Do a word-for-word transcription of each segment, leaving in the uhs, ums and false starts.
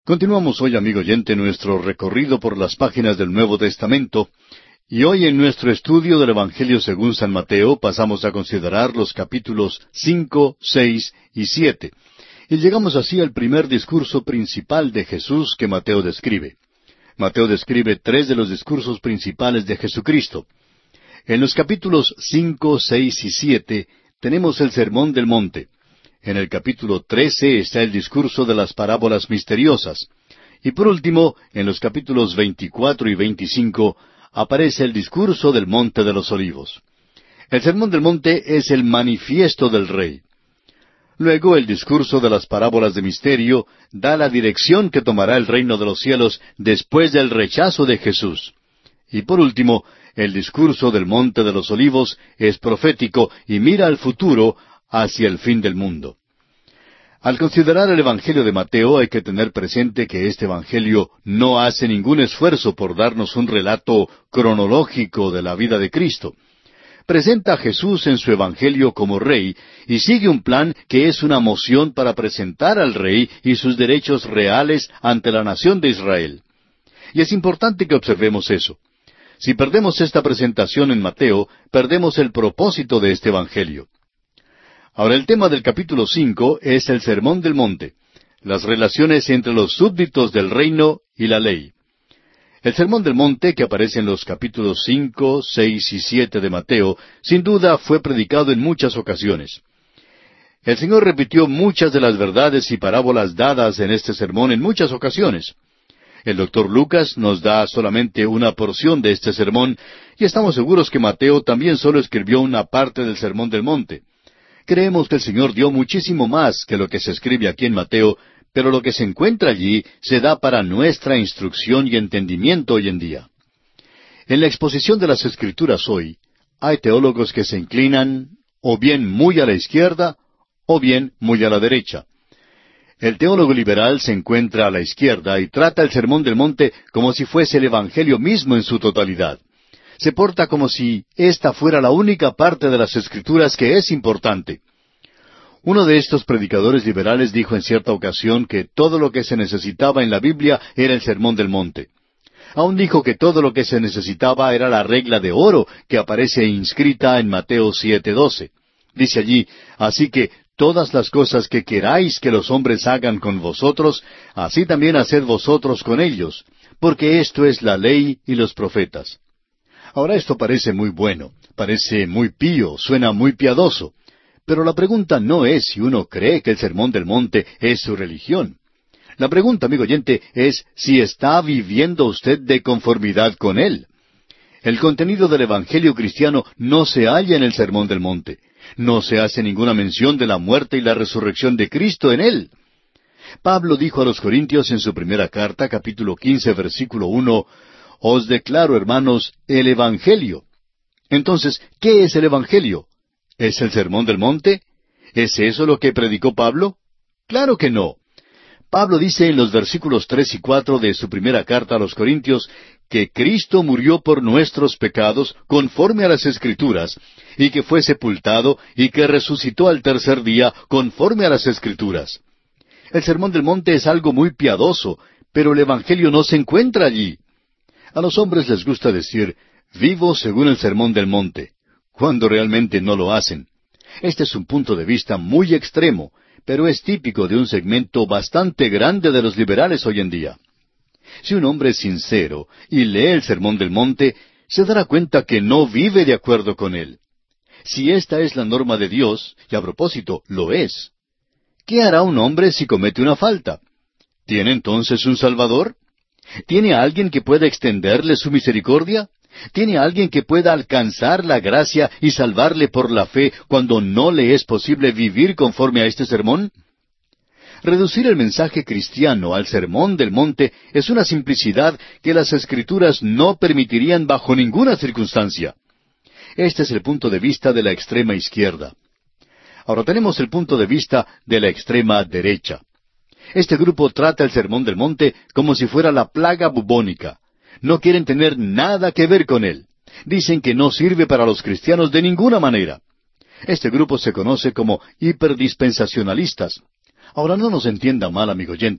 Continuamos hoy, amigo oyente, nuestro recorrido por las páginas del Nuevo Testamento, y hoy en nuestro estudio del Evangelio según San Mateo pasamos a considerar los capítulos cinco, seis y siete, y llegamos así al primer discurso principal de Jesús que Mateo describe. Mateo describe tres de los discursos principales de Jesucristo. En los capítulos cinco, seis y siete tenemos el Sermón del Monte. En el capítulo trece está el discurso de las parábolas misteriosas. Y por último, en los capítulos veinticuatro y veinticinco, aparece el discurso del Monte de los Olivos. El Sermón del Monte es el manifiesto del Rey. Luego, el discurso de las parábolas de misterio da la dirección que tomará el reino de los cielos después del rechazo de Jesús. Y por último, el discurso del Monte de los Olivos es profético y mira al futuro, hacia el fin del mundo. Al considerar el Evangelio de Mateo hay que tener presente que este Evangelio no hace ningún esfuerzo por darnos un relato cronológico de la vida de Cristo. Presenta a Jesús en su Evangelio como Rey y sigue un plan que es una moción para presentar al Rey y sus derechos reales ante la nación de Israel. Y es importante que observemos eso. Si perdemos esta presentación en Mateo, perdemos el propósito de este Evangelio. Ahora el tema del capítulo cinco es el Sermón del Monte, las relaciones entre los súbditos del reino y la ley. El Sermón del Monte, que aparece en los capítulos cinco, seis y siete de Mateo, sin duda fue predicado en muchas ocasiones. El Señor repitió muchas de las verdades y parábolas dadas en este sermón en muchas ocasiones. El doctor Lucas nos da solamente una porción de este sermón, y estamos seguros que Mateo también solo escribió una parte del Sermón del Monte. Creemos que el Señor dio muchísimo más que lo que se escribe aquí en Mateo, pero lo que se encuentra allí se da para nuestra instrucción y entendimiento hoy en día. En la exposición de las Escrituras hoy, hay teólogos que se inclinan o bien muy a la izquierda o bien muy a la derecha. El teólogo liberal se encuentra a la izquierda y trata el Sermón del Monte como si fuese el Evangelio mismo en su totalidad. Se porta como si esta fuera la única parte de las Escrituras que es importante. Uno de estos predicadores liberales dijo en cierta ocasión que todo lo que se necesitaba en la Biblia era el Sermón del Monte. Aún dijo que todo lo que se necesitaba era la regla de oro que aparece inscrita en Mateo siete doce. Dice allí, así que todas las cosas que queráis que los hombres hagan con vosotros, así también haced vosotros con ellos, porque esto es la ley y los profetas. Ahora esto parece muy bueno, parece muy pío, suena muy piadoso, pero la pregunta no es si uno cree que el Sermón del Monte es su religión. La pregunta, amigo oyente, es si está viviendo usted de conformidad con él. El contenido del Evangelio cristiano no se halla en el Sermón del Monte. No se hace ninguna mención de la muerte y la resurrección de Cristo en él. Pablo dijo a los Corintios en su primera carta, capítulo quince, versículo uno, «Os declaro, hermanos, el Evangelio». Entonces, ¿qué es el Evangelio? ¿Es el Sermón del Monte? ¿Es eso lo que predicó Pablo? Claro que no. Pablo dice en los versículos tres y cuatro de su primera carta a los Corintios que Cristo murió por nuestros pecados conforme a las Escrituras, y que fue sepultado y que resucitó al tercer día conforme a las Escrituras. El Sermón del Monte es algo muy piadoso, pero el Evangelio no se encuentra allí. A los hombres les gusta decir, vivo según el Sermón del Monte, cuando realmente no lo hacen. Este es un punto de vista muy extremo, pero es típico de un segmento bastante grande de los liberales hoy en día. Si un hombre es sincero y lee el Sermón del Monte, se dará cuenta que no vive de acuerdo con él. Si esta es la norma de Dios, y a propósito, lo es, ¿qué hará un hombre si comete una falta? ¿Tiene entonces un Salvador? ¿Tiene alguien que pueda extenderle su misericordia? ¿Tiene alguien que pueda alcanzar la gracia y salvarle por la fe cuando no le es posible vivir conforme a este sermón? Reducir el mensaje cristiano al Sermón del Monte es una simplicidad que las Escrituras no permitirían bajo ninguna circunstancia. Este es el punto de vista de la extrema izquierda. Ahora tenemos el punto de vista de la extrema derecha. Este grupo trata el Sermón del Monte como si fuera la plaga bubónica. No quieren tener nada que ver con él. Dicen que no sirve para los cristianos de ninguna manera. Este grupo se conoce como hiperdispensacionalistas. Ahora no nos entienda mal, amigo oyente.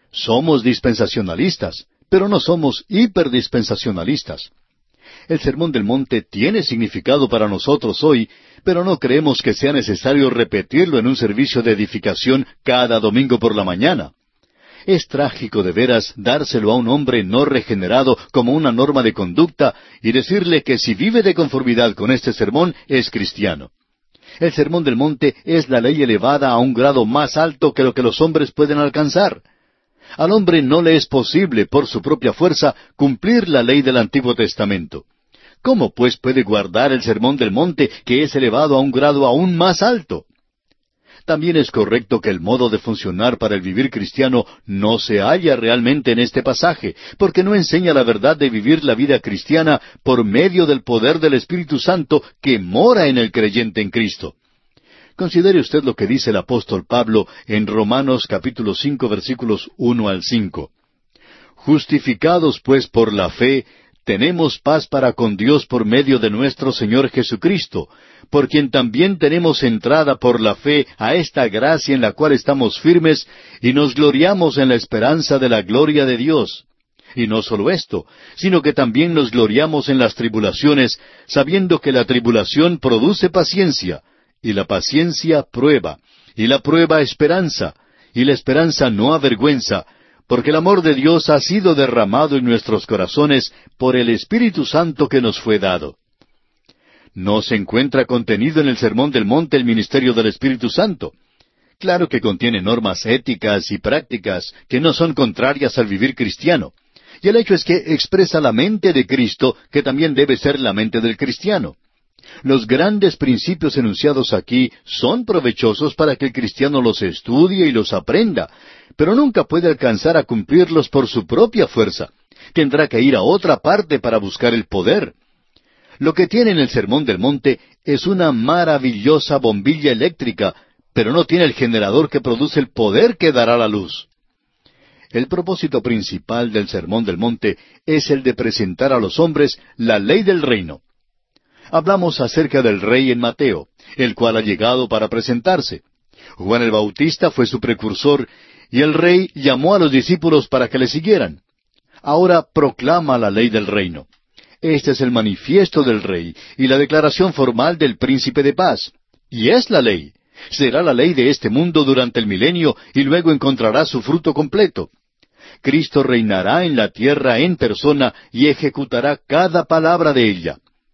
Somos dispensacionalistas, pero no somos hiperdispensacionalistas. El Sermón del Monte tiene significado para nosotros hoy, pero no creemos que sea necesario repetirlo en un servicio de edificación cada domingo por la mañana. Es trágico de veras dárselo a un hombre no regenerado como una norma de conducta y decirle que si vive de conformidad con este sermón es cristiano. El Sermón del Monte es la ley elevada a un grado más alto que lo que los hombres pueden alcanzar. Al hombre no le es posible, por su propia fuerza, cumplir la ley del Antiguo Testamento. ¿Cómo, pues, puede guardar el Sermón del Monte, que es elevado a un grado aún más alto? También es correcto que el modo de funcionar para el vivir cristiano no se halla realmente en este pasaje, porque no enseña la verdad de vivir la vida cristiana por medio del poder del Espíritu Santo que mora en el creyente en Cristo. Considere usted lo que dice el apóstol Pablo en Romanos capítulo cinco versículos uno al cinco. Justificados pues por la fe, tenemos paz para con Dios por medio de nuestro Señor Jesucristo, por quien también tenemos entrada por la fe a esta gracia en la cual estamos firmes y nos gloriamos en la esperanza de la gloria de Dios. Y no solo esto, sino que también nos gloriamos en las tribulaciones, sabiendo que la tribulación produce paciencia, y la paciencia prueba, y la prueba esperanza, y la esperanza no avergüenza, porque el amor de Dios ha sido derramado en nuestros corazones por el Espíritu Santo que nos fue dado. No se encuentra contenido en el Sermón del Monte el ministerio del Espíritu Santo. Claro que contiene normas éticas y prácticas que no son contrarias al vivir cristiano. Y el hecho es que expresa la mente de Cristo, que también debe ser la mente del cristiano. Los grandes principios enunciados aquí son provechosos para que el cristiano los estudie y los aprenda, pero nunca puede alcanzar a cumplirlos por su propia fuerza. Tendrá que ir a otra parte para buscar el poder. Lo que tiene en el Sermón del Monte es una maravillosa bombilla eléctrica, pero no tiene el generador que produce el poder que dará la luz. El propósito principal del Sermón del Monte es el de presentar a los hombres la ley del reino. Hablamos acerca del Rey en Mateo, el cual ha llegado para presentarse. Juan el Bautista fue su precursor, y el Rey llamó a los discípulos para que le siguieran. Ahora proclama la ley del reino. Este es el manifiesto del Rey, y la declaración formal del Príncipe de Paz. Y es la ley. Será la ley de este mundo durante el milenio, y luego encontrará su fruto completo. Cristo reinará en la tierra en persona, y ejecutará cada palabra de ella.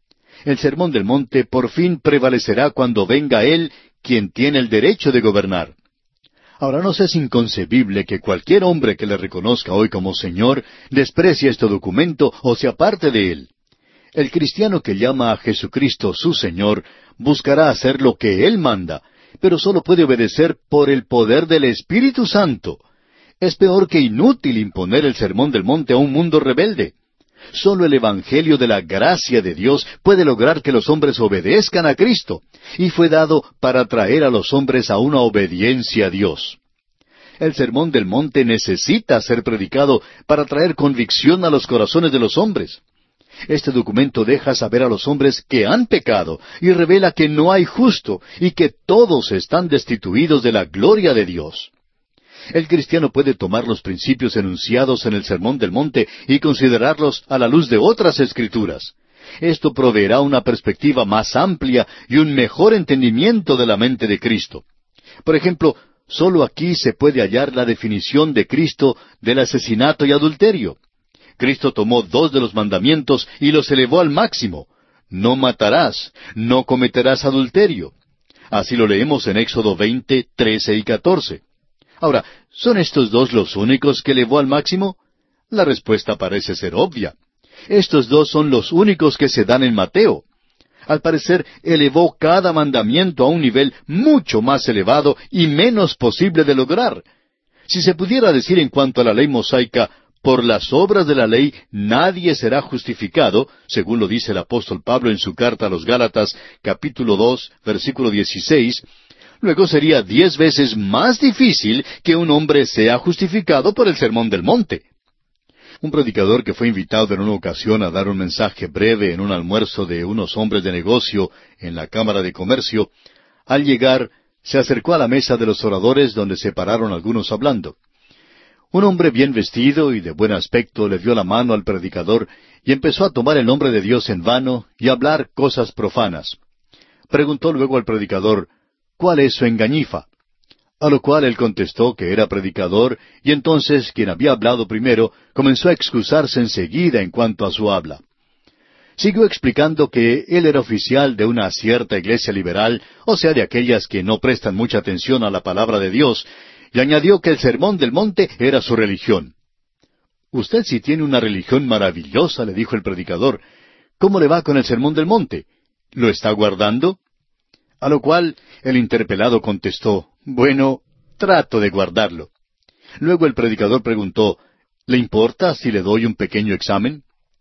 El Sermón del Monte por fin prevalecerá cuando venga Él, quien tiene el derecho de gobernar. Ahora, nos es inconcebible que cualquier hombre que le reconozca hoy como Señor desprecie este documento o se aparte de él. El cristiano que llama a Jesucristo su Señor buscará hacer lo que Él manda, pero solo puede obedecer por el poder del Espíritu Santo. Es peor que inútil imponer el Sermón del Monte a un mundo rebelde. Solo el Evangelio de la gracia de Dios puede lograr que los hombres obedezcan a Cristo, y fue dado para traer a los hombres a una obediencia a Dios. El Sermón del Monte necesita ser predicado para traer convicción a los corazones de los hombres. Este documento deja saber a los hombres que han pecado y revela que no hay justo y que todos están destituidos de la gloria de Dios. El cristiano puede tomar los principios enunciados en el Sermón del Monte y considerarlos a la luz de otras Escrituras. Esto proveerá una perspectiva más amplia y un mejor entendimiento de la mente de Cristo. Por ejemplo, solo aquí se puede hallar la definición de Cristo del asesinato y adulterio. Cristo tomó dos de los mandamientos y los elevó al máximo. No matarás, no cometerás adulterio. Así lo leemos en Éxodo veinte, trece y catorce. Ahora, ¿son estos dos los únicos que elevó al máximo? La respuesta parece ser obvia. Estos dos son los únicos que se dan en Mateo. Al parecer, elevó cada mandamiento a un nivel mucho más elevado y menos posible de lograr. Si se pudiera decir en cuanto a la ley mosaica, por las obras de la ley nadie será justificado, según lo dice el apóstol Pablo en su carta a los Gálatas, capítulo dos, versículo dieciséis, luego sería diez veces más difícil que un hombre sea justificado por el Sermón del Monte. Un predicador que fue invitado en una ocasión a dar un mensaje breve en un almuerzo de unos hombres de negocio en la Cámara de Comercio, al llegar, se acercó a la mesa de los oradores donde se pararon algunos hablando. Un hombre bien vestido y de buen aspecto le dio la mano al predicador y empezó a tomar el nombre de Dios en vano y a hablar cosas profanas. Preguntó luego al predicador, ¿cuál es su engañifa? A lo cual él contestó que era predicador, y entonces quien había hablado primero comenzó a excusarse enseguida en cuanto a su habla. Siguió explicando que él era oficial de una cierta iglesia liberal, o sea, de aquellas que no prestan mucha atención a la palabra de Dios, y añadió que el Sermón del Monte era su religión. Usted sí tiene una religión maravillosa, le dijo el predicador. ¿Cómo le va con el Sermón del Monte? ¿Lo está guardando? A lo cual el interpelado contestó, bueno, trato de guardarlo. Luego el predicador preguntó, ¿le importa si le doy un pequeño examen?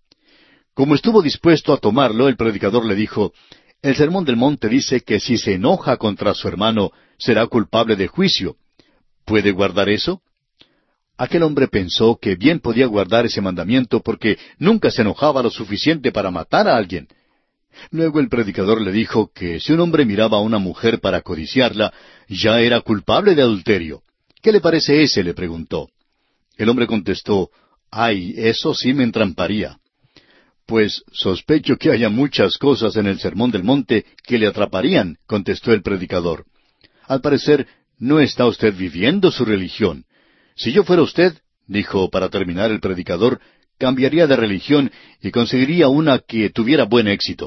Como estuvo dispuesto a tomarlo, el predicador le dijo, el Sermón del Monte dice que si se enoja contra su hermano, será culpable de juicio. ¿Puede guardar eso? Aquel hombre pensó que bien podía guardar ese mandamiento porque nunca se enojaba lo suficiente para matar a alguien. Luego el predicador le dijo que si un hombre miraba a una mujer para codiciarla, ya era culpable de adulterio. ¿Qué le parece ese?, le preguntó. El hombre contestó, ay, eso sí me entramparía. Pues sospecho que haya muchas cosas en el Sermón del Monte que le atraparían, contestó el predicador. Al parecer, no está usted viviendo su religión. Si yo fuera usted, dijo para terminar el predicador, cambiaría de religión y conseguiría una que tuviera buen éxito.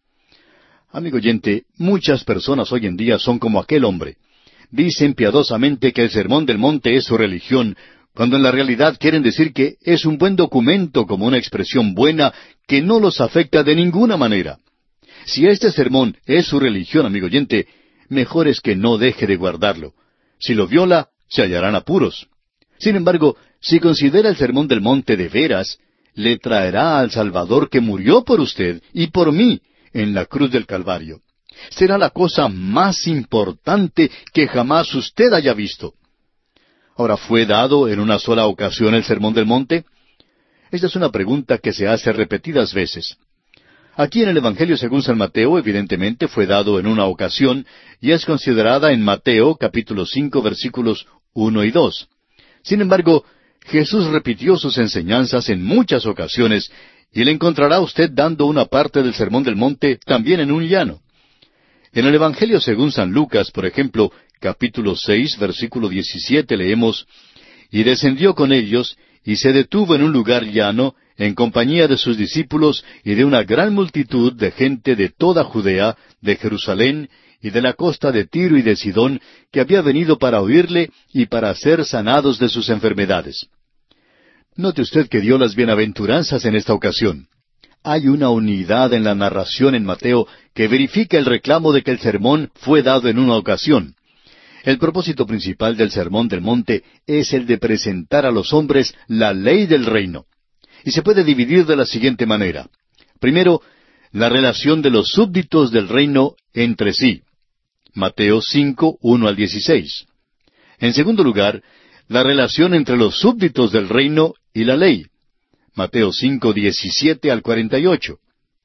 Amigo oyente, muchas personas hoy en día son como aquel hombre. Dicen piadosamente que el Sermón del Monte es su religión, cuando en la realidad quieren decir que es un buen documento como una expresión buena que no los afecta de ninguna manera. Si este sermón es su religión, amigo oyente, mejor es que no deje de guardarlo. Si lo viola, se hallarán apuros. Sin embargo, si considera el Sermón del Monte de veras, le traerá al Salvador que murió por usted y por mí en la cruz del Calvario. Será la cosa más importante que jamás usted haya visto. Ahora, ¿fue dado en una sola ocasión el Sermón del Monte? Esta es una pregunta que se hace repetidas veces. Aquí en el Evangelio según San Mateo, evidentemente fue dado en una ocasión, y es considerada en Mateo capítulo cinco versículos uno y dos. Sin embargo, Jesús repitió sus enseñanzas en muchas ocasiones, y le encontrará usted dando una parte del Sermón del Monte también en un llano. En el Evangelio según San Lucas, por ejemplo, capítulo seis, versículo diecisiete, leemos, y descendió con ellos, y se detuvo en un lugar llano, en compañía de sus discípulos y de una gran multitud de gente de toda Judea, de Jerusalén y de la costa de Tiro y de Sidón, que había venido para oírle y para ser sanados de sus enfermedades. Note usted que dio las bienaventuranzas en esta ocasión. Hay una unidad en la narración en Mateo que verifica el reclamo de que el sermón fue dado en una ocasión. El propósito principal del Sermón del Monte es el de presentar a los hombres la ley del reino. Y se puede dividir de la siguiente manera. Primero, la relación de los súbditos del reino entre sí. Mateo cinco, uno al dieciséis. En segundo lugar, la relación entre los súbditos del reino y la ley. Mateo cinco, diecisiete al cuarenta y ocho.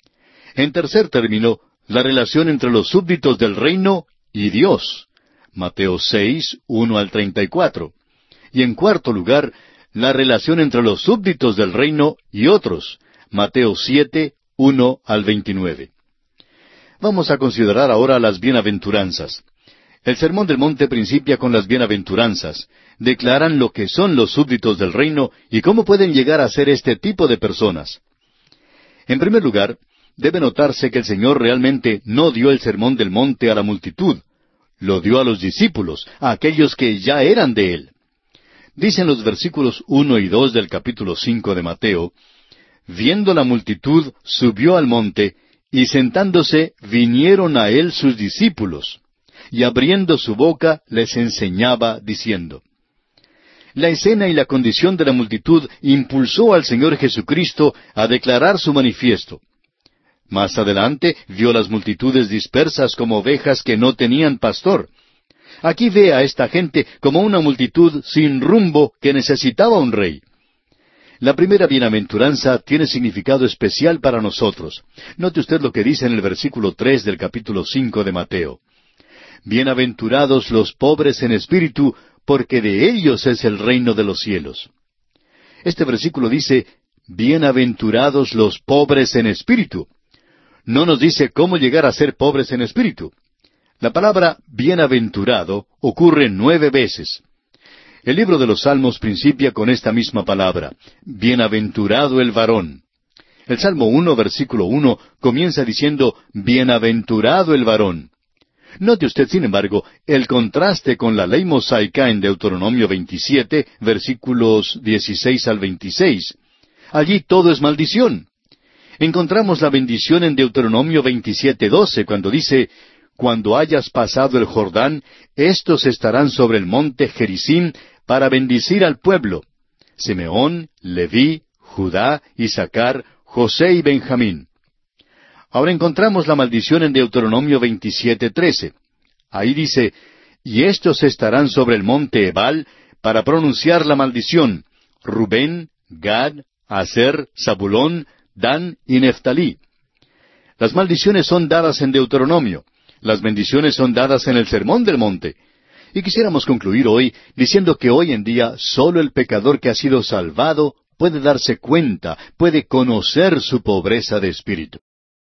En tercer término, la relación entre los súbditos del reino y Dios. Mateo seis, uno al treinta y cuatro. Y en cuarto lugar, la relación entre los súbditos del reino y otros. Mateo siete, uno al veintinueve. Vamos a considerar ahora las bienaventuranzas. El Sermón del Monte principia con las bienaventuranzas. Declaran lo que son los súbditos del reino y cómo pueden llegar a ser este tipo de personas. En primer lugar, debe notarse que el Señor realmente no dio el Sermón del Monte a la multitud. Lo dio a los discípulos, a aquellos que ya eran de Él. Dicen los versículos uno y dos del capítulo cinco de Mateo, viendo la multitud, subió al monte, y sentándose, vinieron a él sus discípulos, y abriendo su boca, les enseñaba, diciendo. La escena y la condición de la multitud impulsó al Señor Jesucristo a declarar su manifiesto. Más adelante, vio las multitudes dispersas como ovejas que no tenían pastor. Aquí ve a esta gente como una multitud sin rumbo que necesitaba un rey. La primera bienaventuranza tiene significado especial para nosotros. Note usted lo que dice en el versículo tres del capítulo cinco de Mateo. Bienaventurados los pobres en espíritu, porque de ellos es el reino de los cielos. Este versículo dice, bienaventurados los pobres en espíritu. No nos dice cómo llegar a ser pobres en espíritu. La palabra bienaventurado ocurre nueve veces. El libro de los Salmos principia con esta misma palabra, bienaventurado el varón. El Salmo uno, versículo uno, comienza diciendo, bienaventurado el varón. Note usted, sin embargo, el contraste con la ley mosaica en Deuteronomio veintisiete, versículos dieciséis al veintiséis. Allí todo es maldición. Encontramos la bendición en Deuteronomio veintisiete, doce, cuando dice, cuando hayas pasado el Jordán, éstos estarán sobre el monte Gerizim para bendecir al pueblo. Simeón, Leví, Judá, Isaacar, José y Benjamín. Ahora encontramos la maldición en Deuteronomio veintisiete, trece. Ahí dice, y estos estarán sobre el monte Ebal para pronunciar la maldición, Rubén, Gad, Aser, Zabulón, Dan y Neftalí. Las maldiciones son dadas en Deuteronomio. Las bendiciones son dadas en el Sermón del Monte. Y quisiéramos concluir hoy diciendo que hoy en día solo el pecador que ha sido salvado puede darse cuenta, puede conocer su pobreza de espíritu.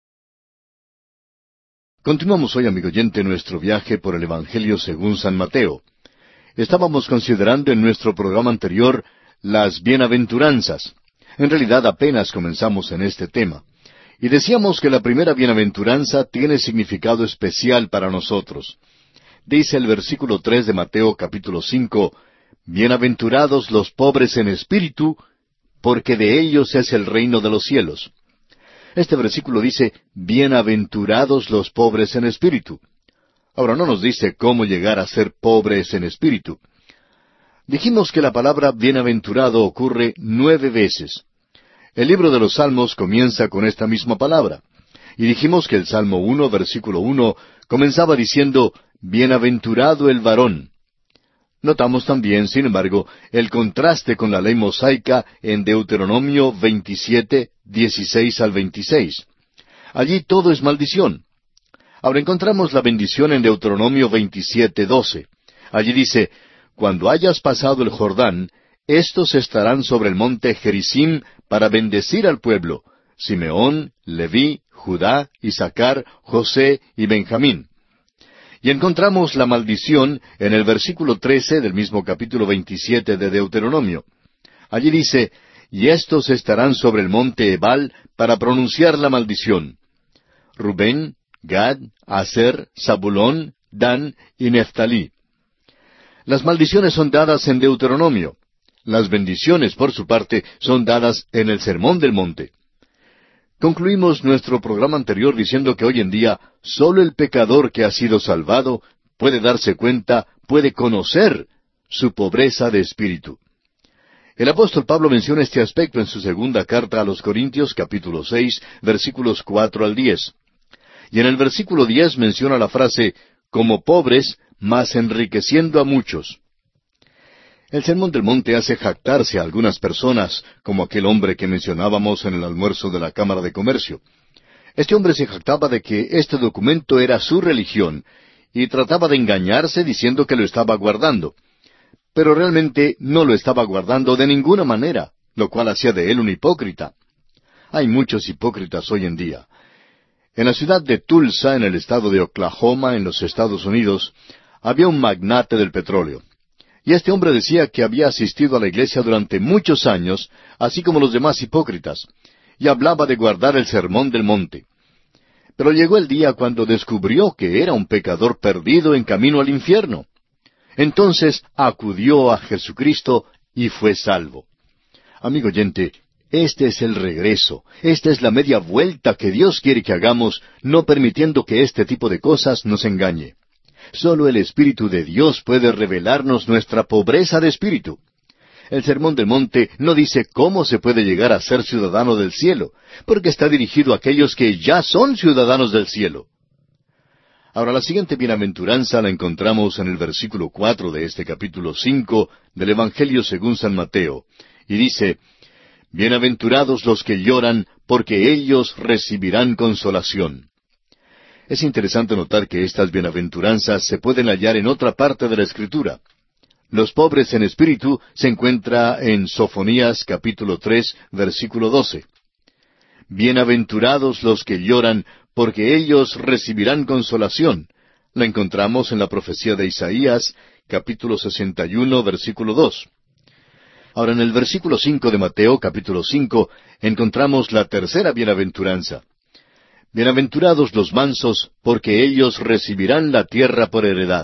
Continuamos hoy, amigo oyente, nuestro viaje por el Evangelio según San Mateo. Estábamos considerando en nuestro programa anterior las bienaventuranzas. En realidad apenas comenzamos en este tema. Y decíamos que la primera bienaventuranza tiene significado especial para nosotros. Dice el versículo tres de Mateo capítulo cinco, bienaventurados los pobres en espíritu, porque de ellos es el reino de los cielos. Este versículo dice, bienaventurados los pobres en espíritu. Ahora no nos dice cómo llegar a ser pobres en espíritu. Dijimos que la palabra bienaventurado ocurre nueve veces. El libro de los Salmos comienza con esta misma palabra. Y dijimos que el Salmo uno, versículo uno, comenzaba diciendo, bienaventurado el varón. Notamos también, sin embargo, el contraste con la ley mosaica en Deuteronomio veintisiete, dieciséis al veintiséis. Allí todo es maldición. Ahora encontramos la bendición en Deuteronomio veintisiete, doce. Allí dice, cuando hayas pasado el Jordán, éstos estarán sobre el monte Gerizim para bendecir al pueblo, Simeón, Leví, Judá, Isaacar, José y Benjamín. Y encontramos la maldición en el versículo trece del mismo capítulo veintisiete de Deuteronomio. Allí dice, y éstos estarán sobre el monte Ebal para pronunciar la maldición. Rubén, Gad, Aser, Zabulón, Dan y Neftalí. Las maldiciones son dadas en Deuteronomio. Las bendiciones, por su parte, son dadas en el Sermón del Monte. Concluimos nuestro programa anterior diciendo que hoy en día solo el pecador que ha sido salvado puede darse cuenta, puede conocer su pobreza de espíritu. El apóstol Pablo menciona este aspecto en su segunda carta a los Corintios, capítulo seis, versículos cuatro al diez. Y en el versículo diez menciona la frase, como pobres, mas enriqueciendo a muchos. El Sermón del Monte hace jactarse a algunas personas, como aquel hombre que mencionábamos en el almuerzo de la Cámara de Comercio. Este hombre se jactaba de que este documento era su religión, y trataba de engañarse diciendo que lo estaba guardando. Pero realmente no lo estaba guardando de ninguna manera, lo cual hacía de él un hipócrita. Hay muchos hipócritas hoy en día. En la ciudad de Tulsa, en el estado de Oklahoma, en los Estados Unidos, había un magnate del petróleo. Y este hombre decía que había asistido a la iglesia durante muchos años, así como los demás hipócritas, y hablaba de guardar el sermón del monte. Pero llegó el día cuando descubrió que era un pecador perdido en camino al infierno. Entonces acudió a Jesucristo y fue salvo. Amigo oyente, este es el regreso, esta es la media vuelta que Dios quiere que hagamos, no permitiendo que este tipo de cosas nos engañe. Solo el Espíritu de Dios puede revelarnos nuestra pobreza de espíritu. El Sermón del Monte no dice cómo se puede llegar a ser ciudadano del cielo, porque está dirigido a aquellos que ya son ciudadanos del cielo. Ahora, la siguiente bienaventuranza la encontramos en el versículo cuatro de este capítulo cinco del Evangelio según San Mateo, y dice, bienaventurados los que lloran, porque ellos recibirán consolación. Es interesante notar que estas bienaventuranzas se pueden hallar en otra parte de la Escritura. Los pobres en espíritu se encuentra en Sofonías capítulo tres, versículo doce. Bienaventurados los que lloran, porque ellos recibirán consolación. La encontramos en la profecía de Isaías, capítulo sesenta y uno, versículo dos. Ahora, en el versículo cinco de Mateo, capítulo cinco, encontramos la tercera bienaventuranza. Bienaventurados los mansos, porque ellos recibirán la tierra por heredad.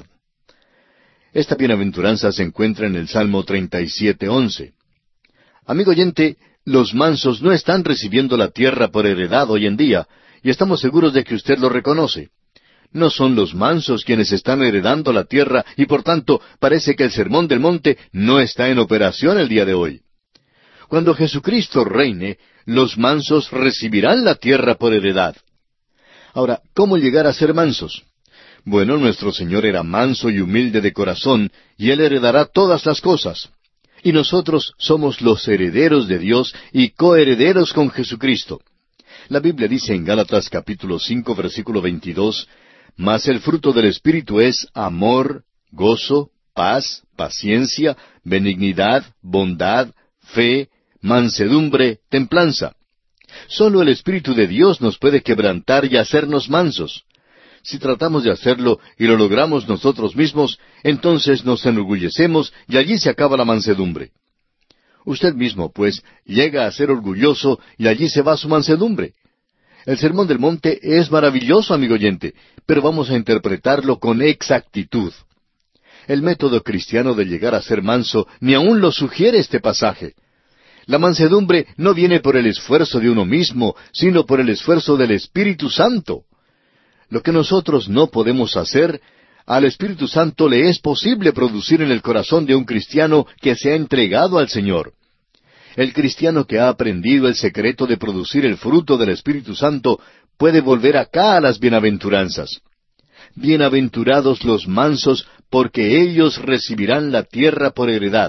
Esta bienaventuranza se encuentra en el Salmo treinta y siete, once. Amigo oyente, los mansos no están recibiendo la tierra por heredad hoy en día, y estamos seguros de que usted lo reconoce. No son los mansos quienes están heredando la tierra, y por tanto parece que el Sermón del Monte no está en operación el día de hoy. Cuando Jesucristo reine, los mansos recibirán la tierra por heredad. Ahora, ¿cómo llegar a ser mansos? Bueno, nuestro Señor era manso y humilde de corazón, y Él heredará todas las cosas. Y nosotros somos los herederos de Dios y coherederos con Jesucristo. La Biblia dice en Gálatas capítulo cinco, versículo veintidós, «Mas el fruto del Espíritu es amor, gozo, paz, paciencia, benignidad, bondad, fe, mansedumbre, templanza». Solo el Espíritu de Dios nos puede quebrantar y hacernos mansos. Si tratamos de hacerlo y lo logramos nosotros mismos, entonces nos enorgullecemos y allí se acaba la mansedumbre. Usted mismo, pues, llega a ser orgulloso y allí se va su mansedumbre. El Sermón del Monte es maravilloso, amigo oyente, pero vamos a interpretarlo con exactitud. El método cristiano de llegar a ser manso ni aun lo sugiere este pasaje. La mansedumbre no viene por el esfuerzo de uno mismo, sino por el esfuerzo del Espíritu Santo. Lo que nosotros no podemos hacer, al Espíritu Santo le es posible producir en el corazón de un cristiano que se ha entregado al Señor. El cristiano que ha aprendido el secreto de producir el fruto del Espíritu Santo puede volver acá a las bienaventuranzas. Bienaventurados los mansos, porque ellos recibirán la tierra por heredad.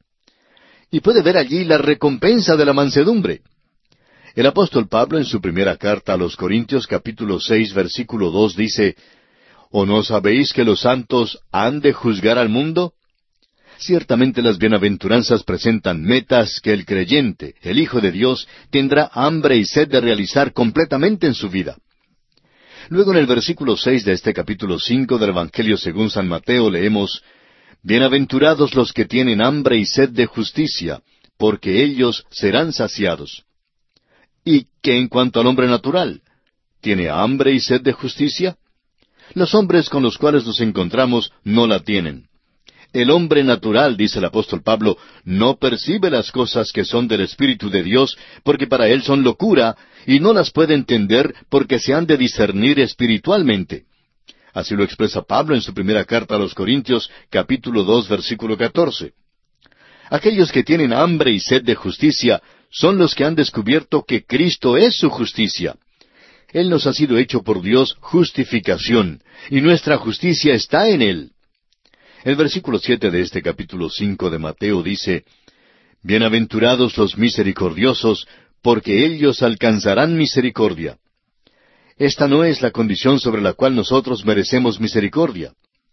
Y puede ver allí la recompensa de la mansedumbre. El apóstol Pablo en su primera carta a los Corintios capítulo seis versículo dos dice, ¿O no sabéis que los santos han de juzgar al mundo? Ciertamente las bienaventuranzas presentan metas que el creyente, el Hijo de Dios, tendrá hambre y sed de realizar completamente en su vida. Luego en el versículo seis de este capítulo cinco del Evangelio según San Mateo leemos, Bienaventurados los que tienen hambre y sed de justicia, porque ellos serán saciados. ¿Y qué en cuanto al hombre natural? ¿Tiene hambre y sed de justicia? Los hombres con los cuales nos encontramos no la tienen. El hombre natural, dice el apóstol Pablo, no percibe las cosas que son del Espíritu de Dios, porque para él son locura, y no las puede entender porque se han de discernir espiritualmente. Así lo expresa Pablo en su primera carta a los Corintios, capítulo dos, versículo catorce. Aquellos que tienen hambre y sed de justicia son los que han descubierto que Cristo es su justicia. Él nos ha sido hecho por Dios justificación, y nuestra justicia está en Él. El versículo siete de este capítulo cinco de Mateo dice, Bienaventurados los misericordiosos, porque ellos alcanzarán misericordia. Esta no es la condición sobre la cual nosotros merecemos misericordia.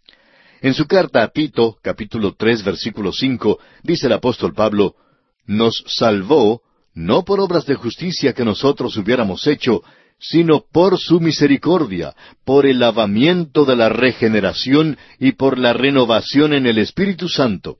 En su carta a Tito, capítulo tres, versículo cinco, dice el apóstol Pablo, Nos salvó, no por obras de justicia que nosotros hubiéramos hecho, sino por su misericordia, por el lavamiento de la regeneración y por la renovación en el Espíritu Santo.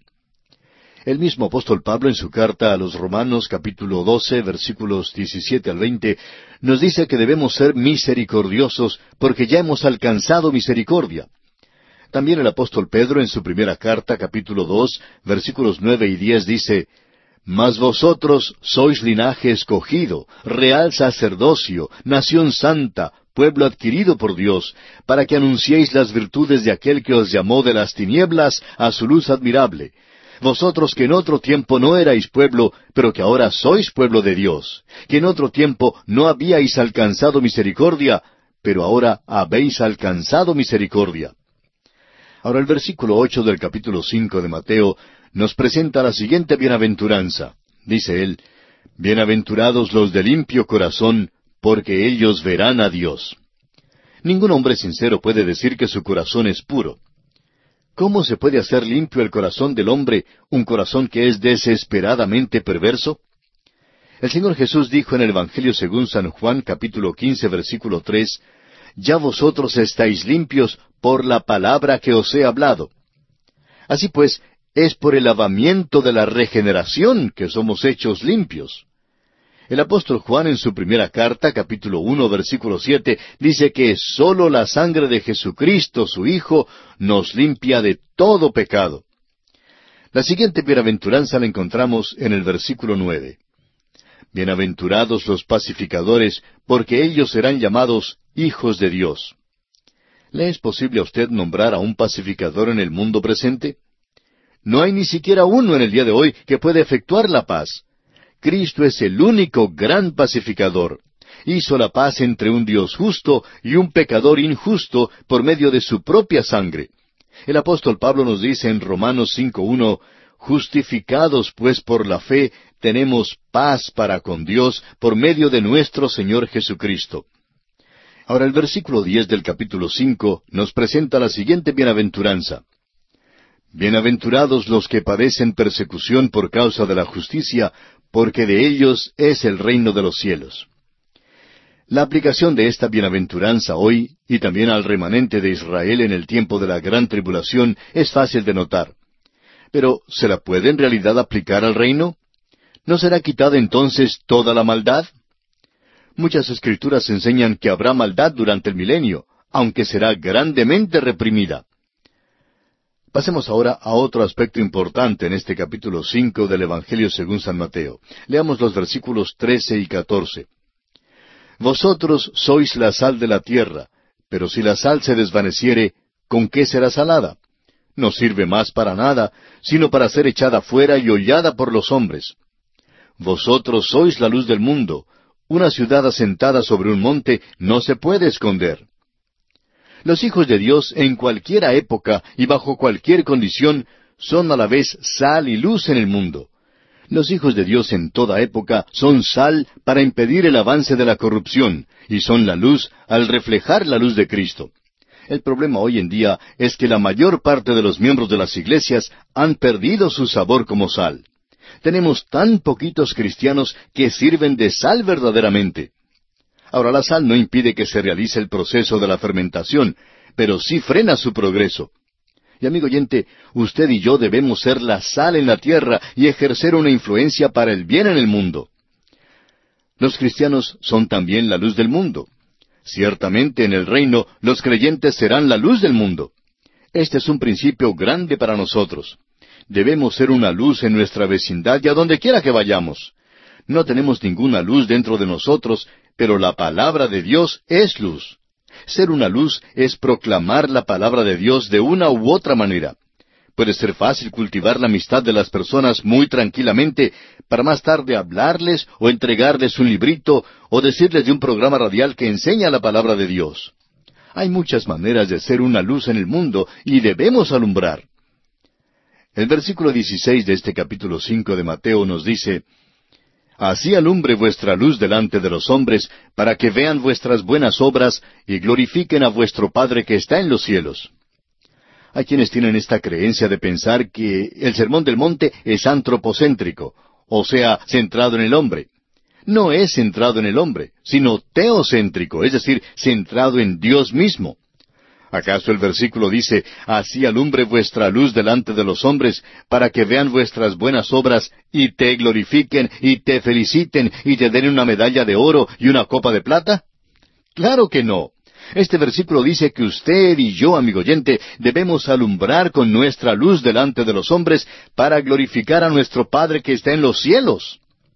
El mismo apóstol Pablo en su carta a los Romanos capítulo doce, versículos diecisiete al veinte, nos dice que debemos ser misericordiosos porque ya hemos alcanzado misericordia. También el apóstol Pedro en su primera carta, capítulo dos, versículos nueve y diez dice, Mas vosotros sois linaje escogido, real sacerdocio, nación santa, pueblo adquirido por Dios, para que anunciéis las virtudes de aquel que os llamó de las tinieblas a su luz admirable. Vosotros que en otro tiempo no erais pueblo, pero que ahora sois pueblo de Dios, que en otro tiempo no habíais alcanzado misericordia, pero ahora habéis alcanzado misericordia. Ahora el versículo ocho del capítulo cinco de Mateo nos presenta la siguiente bienaventuranza. Dice él, Bienaventurados los de limpio corazón, porque ellos verán a Dios. Ningún hombre sincero puede decir que su corazón es puro. ¿Cómo se puede hacer limpio el corazón del hombre, un corazón que es desesperadamente perverso? El Señor Jesús dijo en el Evangelio según San Juan, capítulo quince, versículo tres, «Ya vosotros estáis limpios por la palabra que os he hablado». Así pues, es por el lavamiento de la regeneración que somos hechos limpios. El apóstol Juan en su primera carta, capítulo uno, versículo siete, dice que sólo la sangre de Jesucristo, su Hijo, nos limpia de todo pecado. La siguiente bienaventuranza la encontramos en el versículo nueve. Bienaventurados los pacificadores, porque ellos serán llamados hijos de Dios. ¿Le es posible a usted nombrar a un pacificador en el mundo presente? No hay ni siquiera uno en el día de hoy que pueda efectuar la paz. Cristo es el único gran pacificador. Hizo la paz entre un Dios justo y un pecador injusto por medio de su propia sangre. El apóstol Pablo nos dice en Romanos cinco uno, «Justificados pues por la fe, tenemos paz para con Dios por medio de nuestro Señor Jesucristo». Ahora el versículo diez del capítulo cinco nos presenta la siguiente bienaventuranza. «Bienaventurados los que padecen persecución por causa de la justicia, porque de ellos es el reino de los cielos». La aplicación de esta bienaventuranza hoy, y también al remanente de Israel en el tiempo de la gran tribulación, es fácil de notar. Pero, ¿se la puede en realidad aplicar al reino? ¿No será quitada entonces toda la maldad? Muchas escrituras enseñan que habrá maldad durante el milenio, aunque será grandemente reprimida. Pasemos ahora a otro aspecto importante en este capítulo cinco del Evangelio según San Mateo. Leamos los versículos trece y catorce. «Vosotros sois la sal de la tierra, pero si la sal se desvaneciere, ¿con qué será salada? No sirve más para nada, sino para ser echada fuera y hollada por los hombres. Vosotros sois la luz del mundo. Una ciudad asentada sobre un monte no se puede esconder». Los hijos de Dios en cualquiera época y bajo cualquier condición son a la vez sal y luz en el mundo. Los hijos de Dios en toda época son sal para impedir el avance de la corrupción y son la luz al reflejar la luz de Cristo. El problema hoy en día es que la mayor parte de los miembros de las iglesias han perdido su sabor como sal. Tenemos tan poquitos cristianos que sirven de sal verdaderamente. Ahora, la sal no impide que se realice el proceso de la fermentación, pero sí frena su progreso. Y amigo oyente, usted y yo debemos ser la sal en la tierra y ejercer una influencia para el bien en el mundo. Los cristianos son también la luz del mundo. Ciertamente en el reino los creyentes serán la luz del mundo. Este es un principio grande para nosotros. Debemos ser una luz en nuestra vecindad y a donde quiera que vayamos. No tenemos ninguna luz dentro de nosotros, pero la palabra de Dios es luz. Ser una luz es proclamar la palabra de Dios de una u otra manera. Puede ser fácil cultivar la amistad de las personas muy tranquilamente para más tarde hablarles o entregarles un librito o decirles de un programa radial que enseña la palabra de Dios. Hay muchas maneras de ser una luz en el mundo y debemos alumbrar. El versículo dieciséis de este capítulo cinco de Mateo nos dice, «Así alumbre vuestra luz delante de los hombres, para que vean vuestras buenas obras y glorifiquen a vuestro Padre que está en los cielos». Hay quienes tienen esta creencia de pensar que el Sermón del Monte es antropocéntrico, o sea, centrado en el hombre. No es centrado en el hombre, sino teocéntrico, es decir, centrado en Dios mismo. ¿Acaso el versículo dice, «Así alumbre vuestra luz delante de los hombres, para que vean vuestras buenas obras, y te glorifiquen, y te feliciten, y te den una medalla de oro y una copa de plata»? ¡Claro que no! Este versículo dice que usted y yo, amigo oyente, debemos alumbrar con nuestra luz delante de los hombres para glorificar a nuestro Padre que está en los cielos.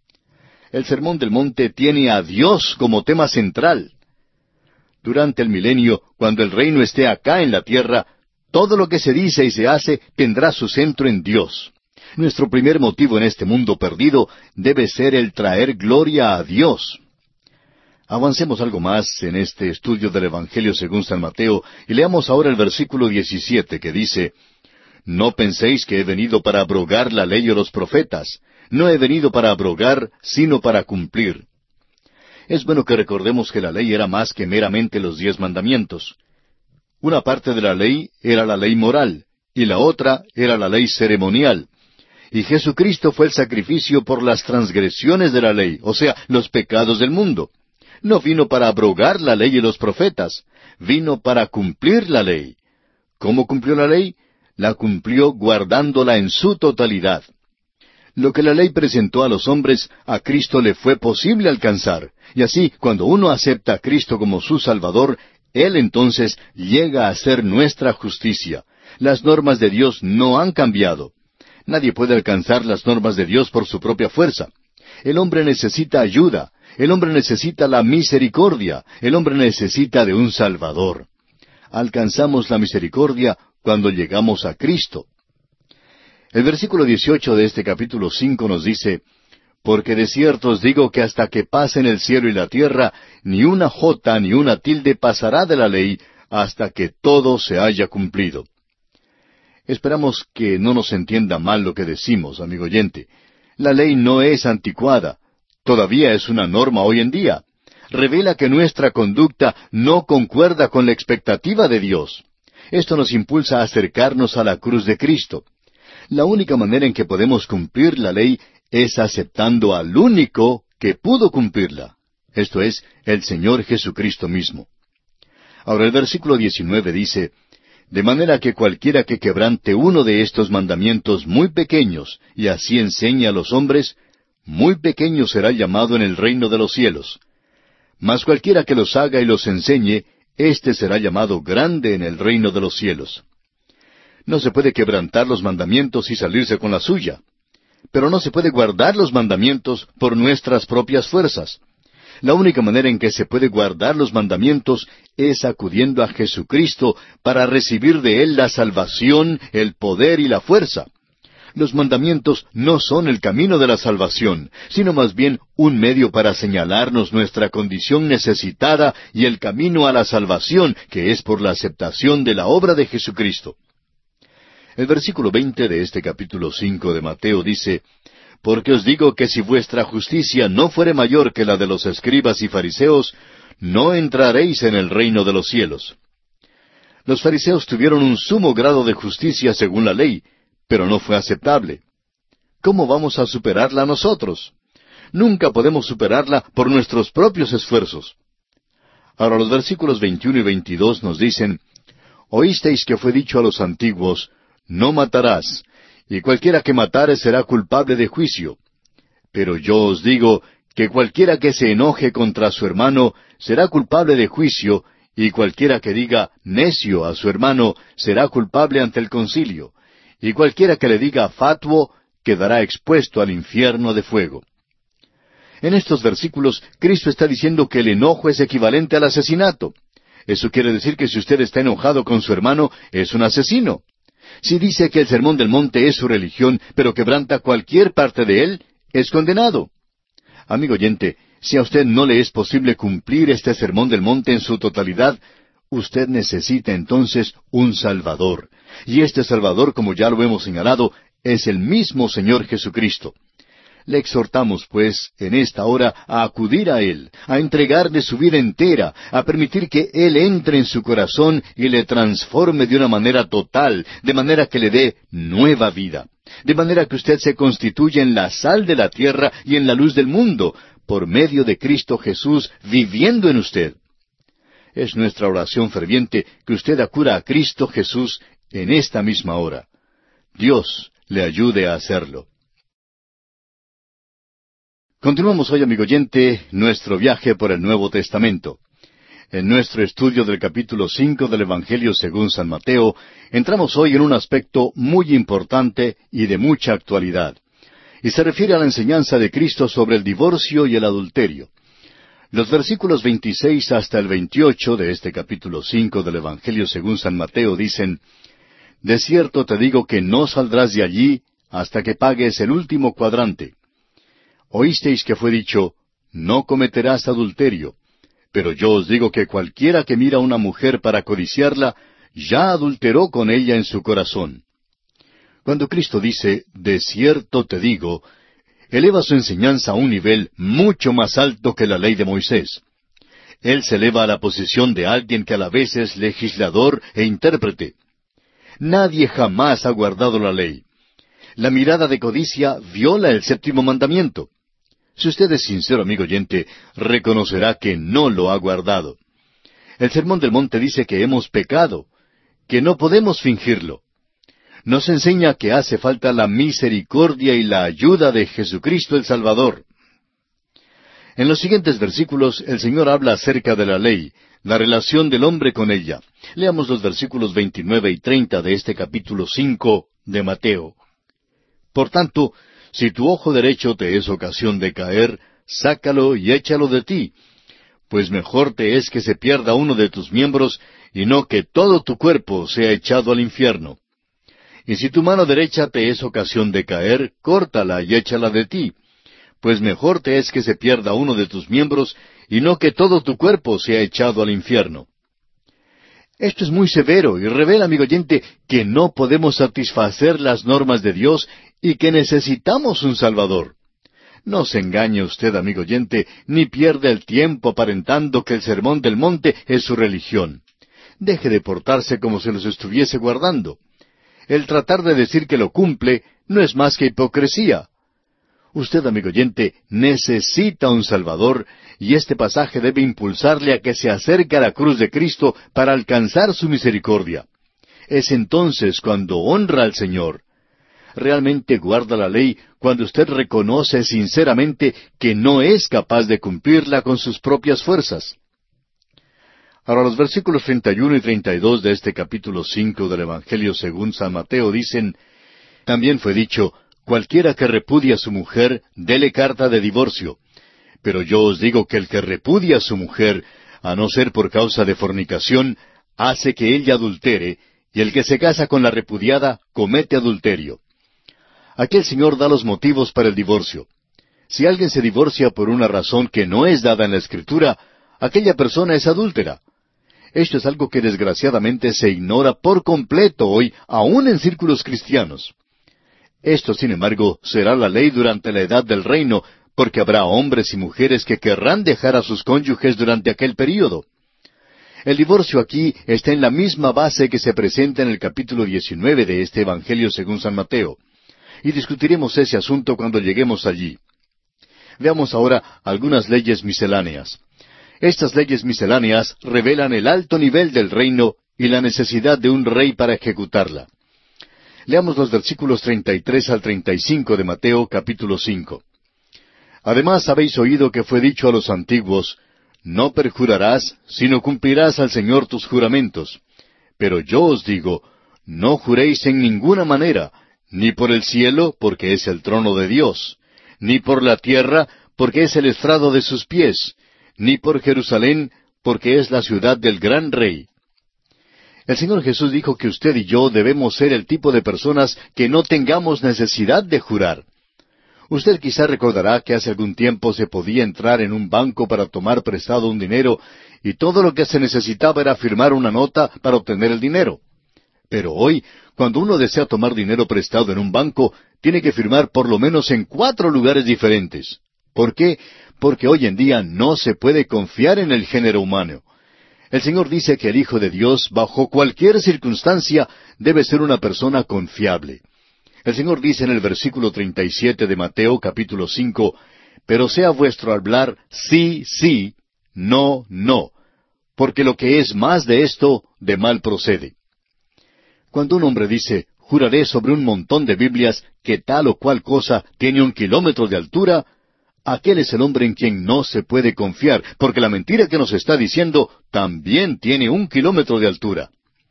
El Sermón del Monte tiene a Dios como tema central. Durante el milenio, cuando el reino esté acá en la tierra, todo lo que se dice y se hace tendrá su centro en Dios. Nuestro primer motivo en este mundo perdido debe ser el traer gloria a Dios. Avancemos algo más en este estudio del Evangelio según San Mateo y leamos ahora el versículo diecisiete que dice, «No penséis que he venido para abrogar la ley o los profetas. No he venido para abrogar, sino para cumplir». Es bueno que recordemos que la ley era más que meramente los diez mandamientos. Una parte de la ley era la ley moral, y la otra era la ley ceremonial. Y Jesucristo fue el sacrificio por las transgresiones de la ley, o sea, los pecados del mundo. No vino para abrogar la ley y los profetas, vino para cumplir la ley. ¿Cómo cumplió la ley? La cumplió guardándola en su totalidad. Lo que la ley presentó a los hombres, a Cristo le fue posible alcanzar. Y así, cuando uno acepta a Cristo como su Salvador, Él entonces llega a ser nuestra justicia. Las normas de Dios no han cambiado. Nadie puede alcanzar las normas de Dios por su propia fuerza. El hombre necesita ayuda. El hombre necesita la misericordia. El hombre necesita de un Salvador. Alcanzamos la misericordia cuando llegamos a Cristo. El versículo dieciocho de este capítulo cinco nos dice, «Porque de cierto os digo que hasta que pasen el cielo y la tierra, ni una jota ni una tilde pasará de la ley, hasta que todo se haya cumplido». Esperamos que no nos entienda mal lo que decimos, amigo oyente. La ley no es anticuada. Todavía es una norma hoy en día. Revela que nuestra conducta no concuerda con la expectativa de Dios. Esto nos impulsa a acercarnos a la cruz de Cristo. La única manera en que podemos cumplir la ley es aceptando al único que pudo cumplirla. Esto es, el Señor Jesucristo mismo. Ahora el versículo diecinueve dice, «De manera que cualquiera que quebrante uno de estos mandamientos muy pequeños, y así enseñe a los hombres, muy pequeño será llamado en el reino de los cielos. Mas cualquiera que los haga y los enseñe, éste será llamado grande en el reino de los cielos». No se puede quebrantar los mandamientos y salirse con la suya. Pero no se puede guardar los mandamientos por nuestras propias fuerzas. La única manera en que se puede guardar los mandamientos es acudiendo a Jesucristo para recibir de Él la salvación, el poder y la fuerza. Los mandamientos no son el camino de la salvación, sino más bien un medio para señalarnos nuestra condición necesitada y el camino a la salvación, que es por la aceptación de la obra de Jesucristo. El versículo veinte de este capítulo cinco de Mateo dice, «Porque os digo que si vuestra justicia no fuere mayor que la de los escribas y fariseos, no entraréis en el reino de los cielos». Los fariseos tuvieron un sumo grado de justicia según la ley, pero no fue aceptable. ¿Cómo vamos a superarla nosotros? Nunca podemos superarla por nuestros propios esfuerzos. Ahora los versículos veintiuno y veintidós nos dicen, «Oísteis que fue dicho a los antiguos, no matarás, y cualquiera que matare será culpable de juicio. Pero yo os digo que cualquiera que se enoje contra su hermano será culpable de juicio, y cualquiera que diga necio a su hermano será culpable ante el concilio, y cualquiera que le diga fatuo quedará expuesto al infierno de fuego». En estos versículos, Cristo está diciendo que el enojo es equivalente al asesinato. Eso quiere decir que si usted está enojado con su hermano, es un asesino. Si dice que el Sermón del Monte es su religión, pero quebranta cualquier parte de él, es condenado. Amigo oyente, si a usted no le es posible cumplir este Sermón del Monte en su totalidad, usted necesita entonces un Salvador. Y este Salvador, como ya lo hemos señalado, es el mismo Señor Jesucristo. Le exhortamos, pues, en esta hora a acudir a Él, a entregarle su vida entera, a permitir que Él entre en su corazón y le transforme de una manera total, de manera que le dé nueva vida, de manera que usted se constituya en la sal de la tierra y en la luz del mundo, por medio de Cristo Jesús viviendo en usted. Es nuestra oración ferviente que usted acuda a Cristo Jesús en esta misma hora. Dios le ayude a hacerlo. Continuamos hoy, amigo oyente, nuestro viaje por el Nuevo Testamento. En nuestro estudio del capítulo cinco del Evangelio según San Mateo, entramos hoy en un aspecto muy importante y de mucha actualidad, y se refiere a la enseñanza de Cristo sobre el divorcio y el adulterio. Los versículos veintiséis hasta el veintiocho de este capítulo cinco del Evangelio según San Mateo dicen, «De cierto te digo que no saldrás de allí hasta que pagues el último cuadrante. Oísteis que fue dicho, no cometerás adulterio. Pero yo os digo que cualquiera que mira a una mujer para codiciarla, ya adulteró con ella en su corazón». Cuando Cristo dice, «de cierto te digo», eleva su enseñanza a un nivel mucho más alto que la ley de Moisés. Él se eleva a la posición de alguien que a la vez es legislador e intérprete. Nadie jamás ha guardado la ley. La mirada de codicia viola el séptimo mandamiento. Si usted es sincero, amigo oyente, reconocerá que no lo ha guardado. El Sermón del Monte dice que hemos pecado, que no podemos fingirlo. Nos enseña que hace falta la misericordia y la ayuda de Jesucristo el Salvador. En los siguientes versículos el Señor habla acerca de la ley, la relación del hombre con ella. Leamos los versículos veintinueve y treinta de este capítulo cinco de Mateo. Por tanto, si tu ojo derecho te es ocasión de caer, sácalo y échalo de ti, pues mejor te es que se pierda uno de tus miembros, y no que todo tu cuerpo sea echado al infierno. Y si tu mano derecha te es ocasión de caer, córtala y échala de ti, pues mejor te es que se pierda uno de tus miembros, y no que todo tu cuerpo sea echado al infierno. Esto es muy severo y revela, amigo oyente, que no podemos satisfacer las normas de Dios y que necesitamos un Salvador. No se engañe usted, amigo oyente, ni pierda el tiempo aparentando que el Sermón del Monte es su religión. Deje de portarse como si los estuviese guardando. El tratar de decir que lo cumple no es más que hipocresía. Usted, amigo oyente, necesita un Salvador, y este pasaje debe impulsarle a que se acerque a la cruz de Cristo para alcanzar su misericordia. Es entonces cuando honra al Señor. Realmente guarda la ley cuando usted reconoce sinceramente que no es capaz de cumplirla con sus propias fuerzas. Ahora los versículos treinta y uno y treinta y dos de este capítulo cinco del Evangelio según San Mateo dicen, también fue dicho, cualquiera que repudia a su mujer, dele carta de divorcio. Pero yo os digo que el que repudia a su mujer, a no ser por causa de fornicación, hace que ella adultere, y el que se casa con la repudiada comete adulterio. Aquí el Señor da los motivos para el divorcio. Si alguien se divorcia por una razón que no es dada en la Escritura, aquella persona es adúltera. Esto es algo que desgraciadamente se ignora por completo hoy, aún en círculos cristianos. Esto, sin embargo, será la ley durante la edad del reino, porque habrá hombres y mujeres que querrán dejar a sus cónyuges durante aquel período. El divorcio aquí está en la misma base que se presenta en el capítulo diecinueve de este Evangelio según San Mateo. Y discutiremos ese asunto cuando lleguemos allí. Veamos ahora algunas leyes misceláneas. Estas leyes misceláneas revelan el alto nivel del reino y la necesidad de un rey para ejecutarla. Leamos los versículos treinta y tres al treinta y cinco de Mateo capítulo cinco. Además habéis oído que fue dicho a los antiguos, no perjurarás, sino cumplirás al Señor tus juramentos. Pero yo os digo, no juréis en ninguna manera, ni por el cielo, porque es el trono de Dios, ni por la tierra, porque es el estrado de sus pies, ni por Jerusalén, porque es la ciudad del gran Rey. El Señor Jesús dijo que usted y yo debemos ser el tipo de personas que no tengamos necesidad de jurar. Usted quizá recordará que hace algún tiempo se podía entrar en un banco para tomar prestado un dinero, y todo lo que se necesitaba era firmar una nota para obtener el dinero. Pero hoy, cuando uno desea tomar dinero prestado en un banco, tiene que firmar por lo menos en cuatro lugares diferentes. ¿Por qué? Porque hoy en día no se puede confiar en el género humano. El Señor dice que el Hijo de Dios, bajo cualquier circunstancia, debe ser una persona confiable. El Señor dice en el versículo treinta y siete de Mateo capítulo cinco, pero sea vuestro hablar sí, sí, no, no, porque lo que es más de esto, de mal procede. Cuando un hombre dice, juraré sobre un montón de Biblias que tal o cual cosa tiene un kilómetro de altura, aquel es el hombre en quien no se puede confiar, porque la mentira que nos está diciendo también tiene un kilómetro de altura.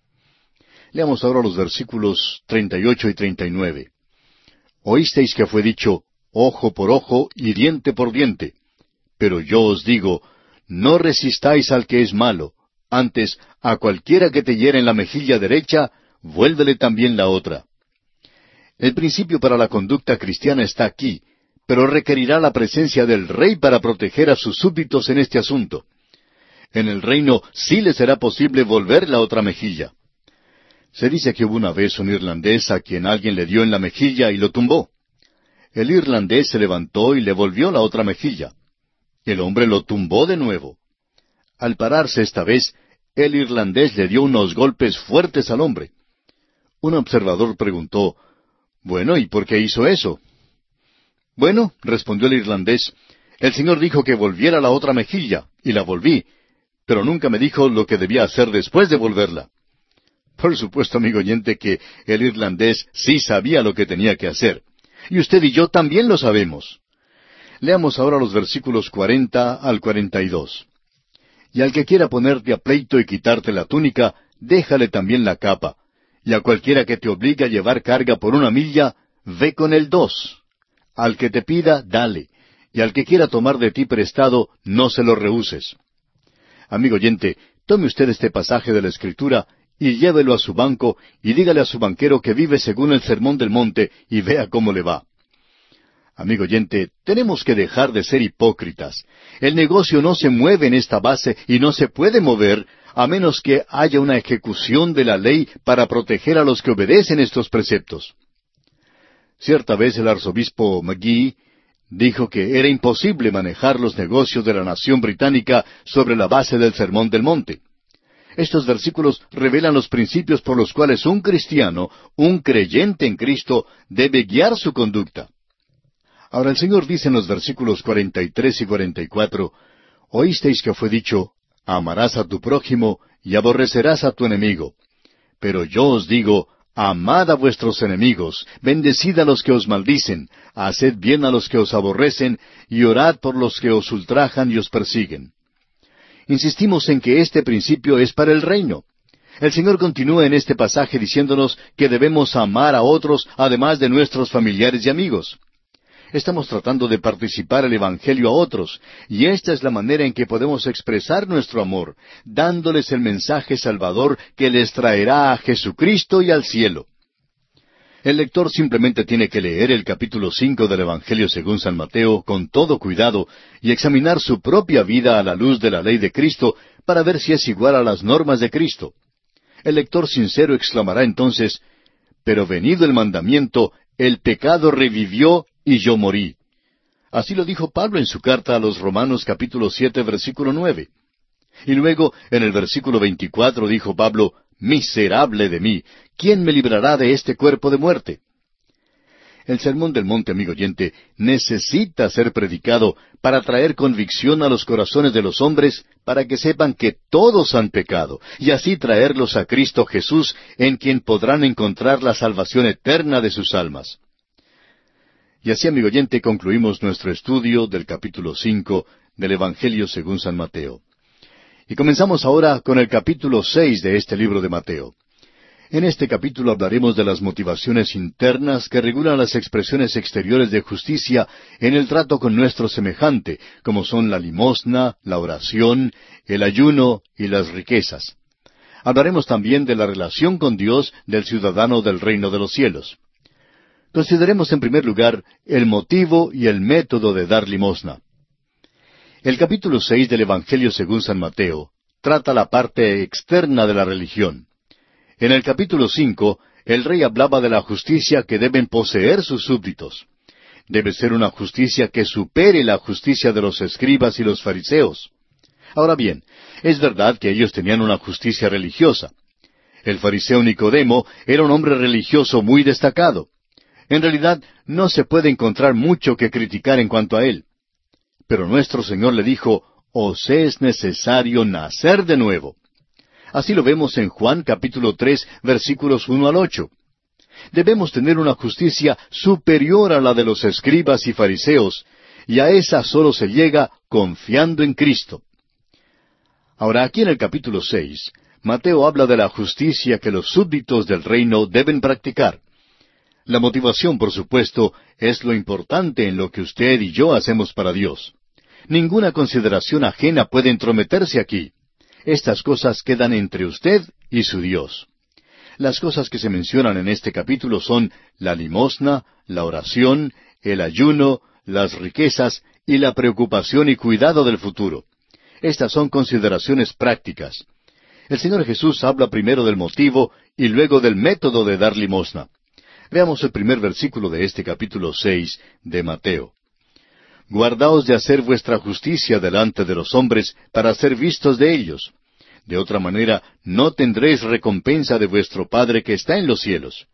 Leamos ahora los versículos treinta y ocho y treinta y nueve. Oísteis que fue dicho, ojo por ojo y diente por diente. Pero yo os digo, no resistáis al que es malo, antes a cualquiera que te hiere en la mejilla derecha, vuélvele también la otra. El principio para la conducta cristiana está aquí, pero requerirá la presencia del Rey para proteger a sus súbditos en este asunto. En el reino sí le será posible volver la otra mejilla. Se dice que hubo una vez un irlandés a quien alguien le dio en la mejilla y lo tumbó. El irlandés se levantó y le volvió la otra mejilla. El hombre lo tumbó de nuevo. Al pararse esta vez, el irlandés le dio unos golpes fuertes al hombre. Un observador preguntó, «Bueno, ¿y por qué hizo eso?» «Bueno», respondió el irlandés, «el Señor dijo que volviera la otra mejilla, y la volví, pero nunca me dijo lo que debía hacer después de volverla». Por supuesto, amigo oyente, que el irlandés sí sabía lo que tenía que hacer. Y usted y yo también lo sabemos. Leamos ahora los versículos cuarenta al cuarenta y dos. «Y al que quiera ponerte a pleito y quitarte la túnica, déjale también la capa. Y a cualquiera que te obligue a llevar carga por una milla, ve con él dos. Al que te pida, dale. Y al que quiera tomar de ti prestado, no se lo rehuses». Amigo oyente, tome usted este pasaje de la Escritura y llévelo a su banco y dígale a su banquero que vive según el Sermón del Monte y vea cómo le va. Amigo oyente, tenemos que dejar de ser hipócritas. El negocio no se mueve en esta base y no se puede mover a menos que haya una ejecución de la ley para proteger a los que obedecen estos preceptos. Cierta vez el arzobispo McGee dijo que era imposible manejar los negocios de la nación británica sobre la base del Sermón del Monte. Estos versículos revelan los principios por los cuales un cristiano, un creyente en Cristo, debe guiar su conducta. Ahora el Señor dice en los versículos cuarenta y tres y cuarenta y cuatro, «Oísteis que fue dicho, amarás a tu prójimo y aborrecerás a tu enemigo. Pero yo os digo, amad a vuestros enemigos, bendecid a los que os maldicen, haced bien a los que os aborrecen, y orad por los que os ultrajan y os persiguen». Insistimos en que este principio es para el reino. El Señor continúa en este pasaje diciéndonos que debemos amar a otros además de nuestros familiares y amigos. Estamos tratando de participar el Evangelio a otros, y esta es la manera en que podemos expresar nuestro amor, dándoles el mensaje salvador que les traerá a Jesucristo y al cielo. El lector simplemente tiene que leer el capítulo cinco del Evangelio según San Mateo con todo cuidado y examinar su propia vida a la luz de la ley de Cristo para ver si es igual a las normas de Cristo. El lector sincero exclamará entonces, «Pero venido el mandamiento, el pecado revivió y yo morí». Así lo dijo Pablo en su carta a los Romanos capítulo siete versículo nueve. Y luego, en el versículo veinticuatro dijo Pablo, «Miserable de mí, ¿quién me librará de este cuerpo de muerte?» El Sermón del Monte, amigo oyente, necesita ser predicado para traer convicción a los corazones de los hombres, para que sepan que todos han pecado, y así traerlos a Cristo Jesús, en quien podrán encontrar la salvación eterna de sus almas. Y así, amigo oyente, concluimos nuestro estudio del capítulo cinco del Evangelio según San Mateo. Y comenzamos ahora con el capítulo seis de este libro de Mateo. En este capítulo hablaremos de las motivaciones internas que regulan las expresiones exteriores de justicia en el trato con nuestro semejante, como son la limosna, la oración, el ayuno y las riquezas. Hablaremos también de la relación con Dios del ciudadano del reino de los cielos. Consideremos en primer lugar el motivo y el método de dar limosna. El capítulo seis del Evangelio según San Mateo trata la parte externa de la religión. En el capítulo cinco, el rey hablaba de la justicia que deben poseer sus súbditos. Debe ser una justicia que supere la justicia de los escribas y los fariseos. Ahora bien, es verdad que ellos tenían una justicia religiosa. El fariseo Nicodemo era un hombre religioso muy destacado. En realidad, no se puede encontrar mucho que criticar en cuanto a él. Pero nuestro Señor le dijo, «Os es necesario nacer de nuevo». Así lo vemos en Juan capítulo tres, versículos uno al ocho. Debemos tener una justicia superior a la de los escribas y fariseos, y a esa solo se llega confiando en Cristo. Ahora, aquí en el capítulo seis, Mateo habla de la justicia que los súbditos del reino deben practicar. La motivación, por supuesto, es lo importante en lo que usted y yo hacemos para Dios. Ninguna consideración ajena puede entrometerse aquí. Estas cosas quedan entre usted y su Dios. Las cosas que se mencionan en este capítulo son la limosna, la oración, el ayuno, las riquezas y la preocupación y cuidado del futuro. Estas son consideraciones prácticas. El Señor Jesús habla primero del motivo y luego del método de dar limosna. Veamos el primer versículo de este capítulo seis de Mateo. «Guardaos de hacer vuestra justicia delante de los hombres, para ser vistos de ellos. De otra manera, no tendréis recompensa de vuestro Padre que está en los cielos.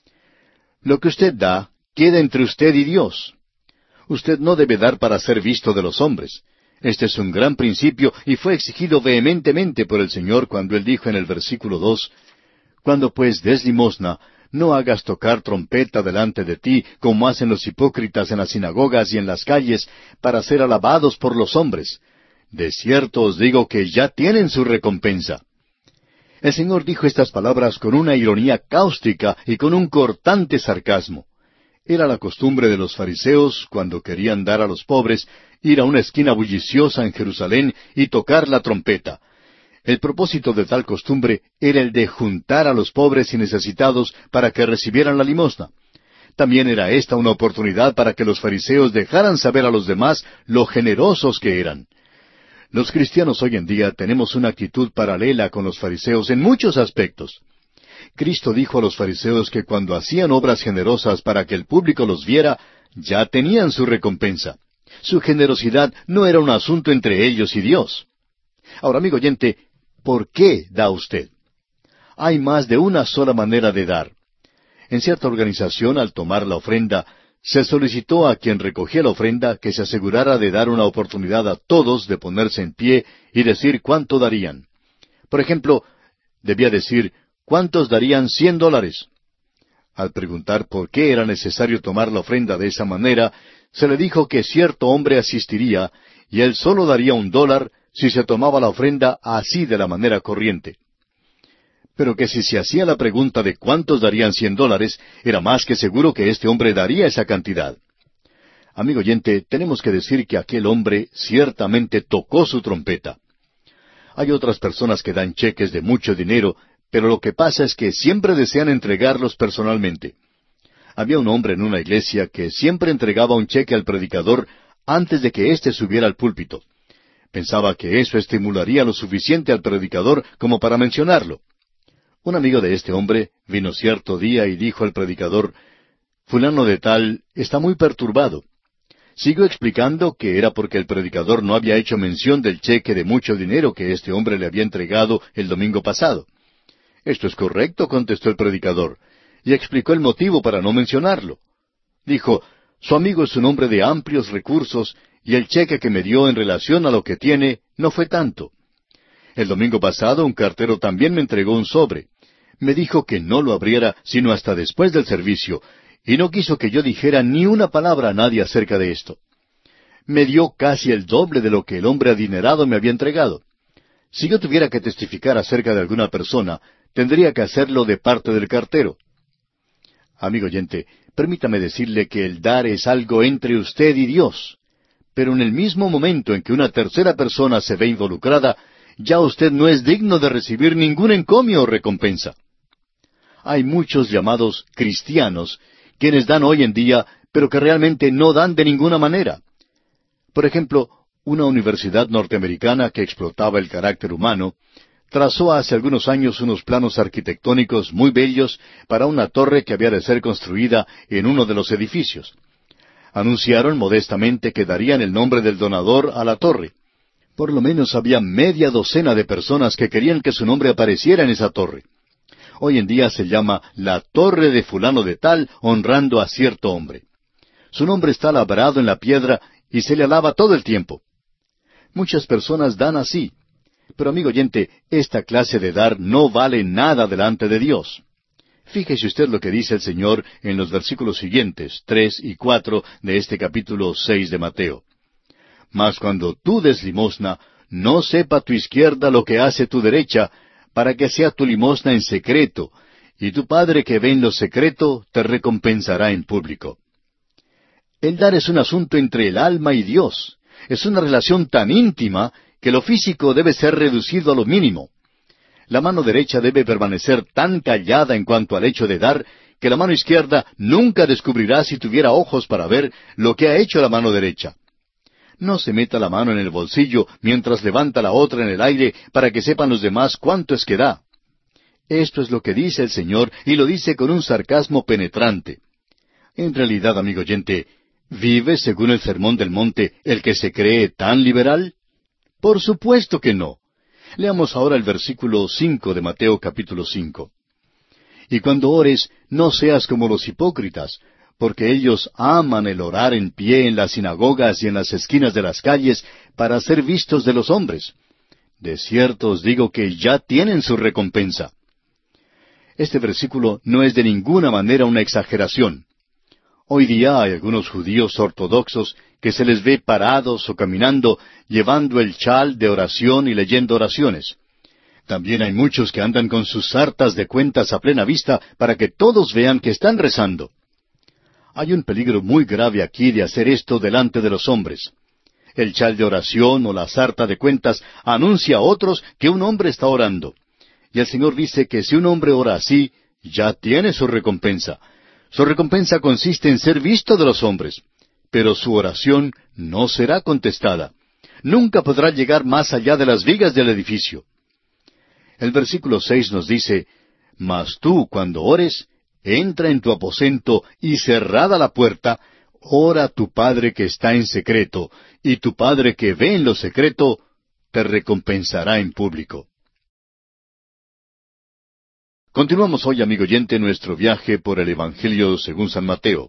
Lo que usted da, queda entre usted y Dios. Usted no debe dar para ser visto de los hombres. Este es un gran principio y fue exigido vehementemente por el Señor cuando Él dijo en el versículo dos, «Cuando pues des limosna, no hagas tocar trompeta delante de ti, como hacen los hipócritas en las sinagogas y en las calles, para ser alabados por los hombres. De cierto os digo que ya tienen su recompensa». El Señor dijo estas palabras con una ironía cáustica y con un cortante sarcasmo. Era la costumbre de los fariseos, cuando querían dar a los pobres, ir a una esquina bulliciosa en Jerusalén y tocar la trompeta. El propósito de tal costumbre era el de juntar a los pobres y necesitados para que recibieran la limosna. También era esta una oportunidad para que los fariseos dejaran saber a los demás lo generosos que eran. Los cristianos hoy en día tenemos una actitud paralela con los fariseos en muchos aspectos. Cristo dijo a los fariseos que cuando hacían obras generosas para que el público los viera, ya tenían su recompensa. Su generosidad no era un asunto entre ellos y Dios. Ahora, amigo oyente, ¿por qué da usted? Hay más de una sola manera de dar. En cierta organización, al tomar la ofrenda, se solicitó a quien recogía la ofrenda que se asegurara de dar una oportunidad a todos de ponerse en pie y decir cuánto darían. Por ejemplo, debía decir, ¿cuántos darían cien dólares? Al preguntar por qué era necesario tomar la ofrenda de esa manera, se le dijo que cierto hombre asistiría, y él solo daría un dólar si se tomaba la ofrenda así de la manera corriente. Pero que si se hacía la pregunta de cuántos darían cien dólares, era más que seguro que este hombre daría esa cantidad. Amigo oyente, tenemos que decir que aquel hombre ciertamente tocó su trompeta. Hay otras personas que dan cheques de mucho dinero, pero lo que pasa es que siempre desean entregarlos personalmente. Había un hombre en una iglesia que siempre entregaba un cheque al predicador antes de que éste subiera al púlpito. Pensaba que eso estimularía lo suficiente al predicador como para mencionarlo. Un amigo de este hombre vino cierto día y dijo al predicador, «Fulano de tal está muy perturbado». Siguió explicando que era porque el predicador no había hecho mención del cheque de mucho dinero que este hombre le había entregado el domingo pasado. «Esto es correcto», contestó el predicador, y explicó el motivo para no mencionarlo. Dijo, «Su amigo es un hombre de amplios recursos, y el cheque que me dio en relación a lo que tiene no fue tanto. El domingo pasado un cartero también me entregó un sobre. Me dijo que no lo abriera sino hasta después del servicio, y no quiso que yo dijera ni una palabra a nadie acerca de esto. Me dio casi el doble de lo que el hombre adinerado me había entregado. Si yo tuviera que testificar acerca de alguna persona, tendría que hacerlo de parte del cartero». Amigo oyente, permítame decirle que el dar es algo entre usted y Dios. Pero en el mismo momento en que una tercera persona se ve involucrada, ya usted no es digno de recibir ningún encomio o recompensa. Hay muchos llamados cristianos, quienes dan hoy en día, pero que realmente no dan de ninguna manera. Por ejemplo, una universidad norteamericana que explotaba el carácter humano, trazó hace algunos años unos planos arquitectónicos muy bellos para una torre que había de ser construida en uno de los edificios. Anunciaron modestamente que darían el nombre del donador a la torre. Por lo menos había media docena de personas que querían que su nombre apareciera en esa torre. Hoy en día se llama la Torre de Fulano de Tal, honrando a cierto hombre. Su nombre está labrado en la piedra y se le alaba todo el tiempo. Muchas personas dan así. Pero amigo oyente, esta clase de dar no vale nada delante de Dios. Fíjese usted lo que dice el Señor en los versículos siguientes, tres y cuatro de este capítulo seis de Mateo. «Mas cuando tú des limosna, no sepa tu izquierda lo que hace tu derecha, para que sea tu limosna en secreto, y tu Padre que ve en lo secreto te recompensará en público». El dar es un asunto entre el alma y Dios. Es una relación tan íntima que lo físico debe ser reducido a lo mínimo. La mano derecha debe permanecer tan callada en cuanto al hecho de dar, que la mano izquierda nunca descubrirá si tuviera ojos para ver lo que ha hecho la mano derecha. No se meta la mano en el bolsillo mientras levanta la otra en el aire para que sepan los demás cuánto es que da. Esto es lo que dice el Señor, y lo dice con un sarcasmo penetrante. En realidad, amigo oyente, ¿vive según el Sermón del Monte el que se cree tan liberal? Por supuesto que no. Leamos ahora el versículo cinco de Mateo capítulo cinco. Y cuando ores, no seas como los hipócritas, porque ellos aman el orar en pie en las sinagogas y en las esquinas de las calles para ser vistos de los hombres. De cierto os digo que ya tienen su recompensa. Este versículo no es de ninguna manera una exageración. Hoy día hay algunos judíos ortodoxos que se les ve parados o caminando, llevando el chal de oración y leyendo oraciones. También hay muchos que andan con sus sartas de cuentas a plena vista para que todos vean que están rezando. Hay un peligro muy grave aquí de hacer esto delante de los hombres. El chal de oración o la sarta de cuentas anuncia a otros que un hombre está orando. Y el Señor dice que si un hombre ora así, ya tiene su recompensa. Su recompensa consiste en ser visto de los hombres, pero su oración no será contestada. Nunca podrá llegar más allá de las vigas del edificio. El versículo seis nos dice, Mas tú, cuando ores, entra en tu aposento y cerrada la puerta, ora a tu Padre que está en secreto, y tu Padre que ve en lo secreto, te recompensará en público. Continuamos hoy, amigo oyente, nuestro viaje por el Evangelio según San Mateo.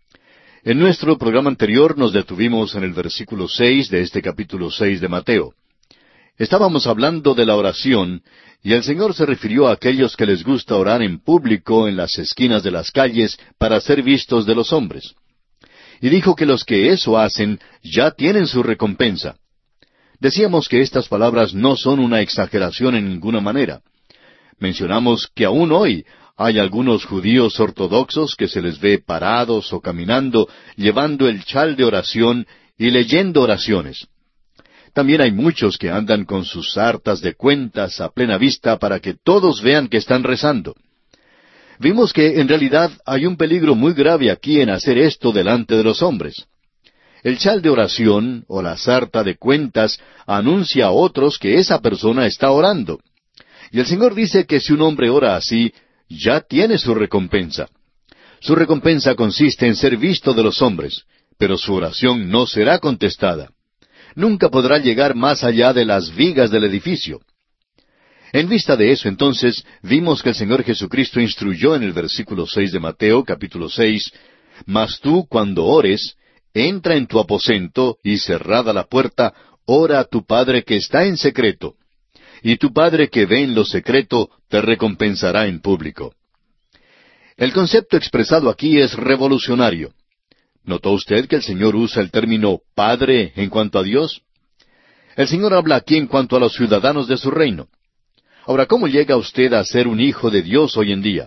En nuestro programa anterior nos detuvimos en el versículo seis de este capítulo seis de Mateo. Estábamos hablando de la oración, y el Señor se refirió a aquellos que les gusta orar en público en las esquinas de las calles para ser vistos de los hombres. Y dijo que los que eso hacen ya tienen su recompensa. Decíamos que estas palabras no son una exageración en ninguna manera. Mencionamos que aún hoy hay algunos judíos ortodoxos que se les ve parados o caminando, llevando el chal de oración y leyendo oraciones. También hay muchos que andan con sus sartas de cuentas a plena vista para que todos vean que están rezando. Vimos que en realidad hay un peligro muy grave aquí en hacer esto delante de los hombres. El chal de oración o la sarta de cuentas anuncia a otros que esa persona está orando. Y el Señor dice que si un hombre ora así, ya tiene su recompensa. Su recompensa consiste en ser visto de los hombres, pero su oración no será contestada. Nunca podrá llegar más allá de las vigas del edificio. En vista de eso, entonces, vimos que el Señor Jesucristo instruyó en el versículo seis de Mateo, capítulo seis, Mas tú, cuando ores, entra en tu aposento, y cerrada la puerta, ora a tu Padre que está en secreto. Y tu Padre que ve en lo secreto, te recompensará en público. El concepto expresado aquí es revolucionario. ¿Notó usted que el Señor usa el término Padre en cuanto a Dios? El Señor habla aquí en cuanto a los ciudadanos de su reino. Ahora, ¿cómo llega usted a ser un hijo de Dios hoy en día?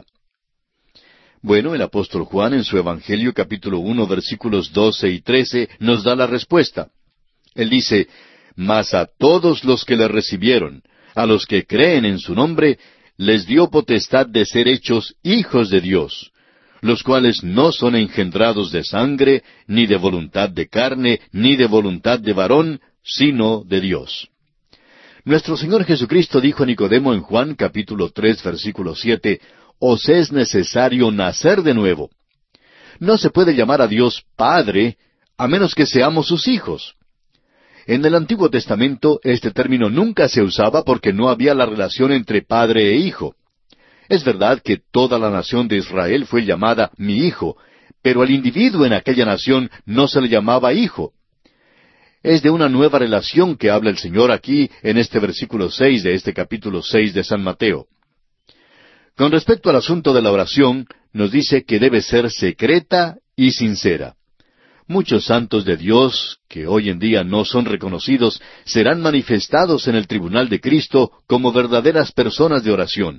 Bueno, el apóstol Juan en su Evangelio capítulo uno versículos doce y trece nos da la respuesta. Él dice, Mas a todos los que le recibieron, a los que creen en su nombre, les dio potestad de ser hechos hijos de Dios, los cuales no son engendrados de sangre, ni de voluntad de carne, ni de voluntad de varón, sino de Dios. Nuestro Señor Jesucristo dijo a Nicodemo en Juan capítulo tres versículo siete, Os es necesario nacer de nuevo. No se puede llamar a Dios Padre, a menos que seamos sus hijos. En el Antiguo Testamento este término nunca se usaba porque no había la relación entre padre e hijo. Es verdad que toda la nación de Israel fue llamada mi hijo, pero al individuo en aquella nación no se le llamaba hijo. Es de una nueva relación que habla el Señor aquí en este versículo seis de este capítulo seis de San Mateo. Con respecto al asunto de la oración, nos dice que debe ser secreta y sincera. Muchos santos de Dios, que hoy en día no son reconocidos, serán manifestados en el tribunal de Cristo como verdaderas personas de oración.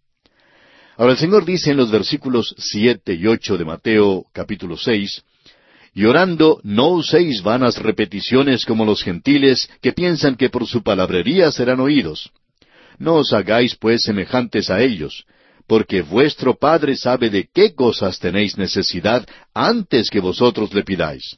Ahora el Señor dice en los versículos siete y ocho de Mateo capítulo seis, Y orando no uséis vanas repeticiones como los gentiles que piensan que por su palabrería serán oídos. No os hagáis pues semejantes a ellos, porque vuestro Padre sabe de qué cosas tenéis necesidad antes que vosotros le pidáis.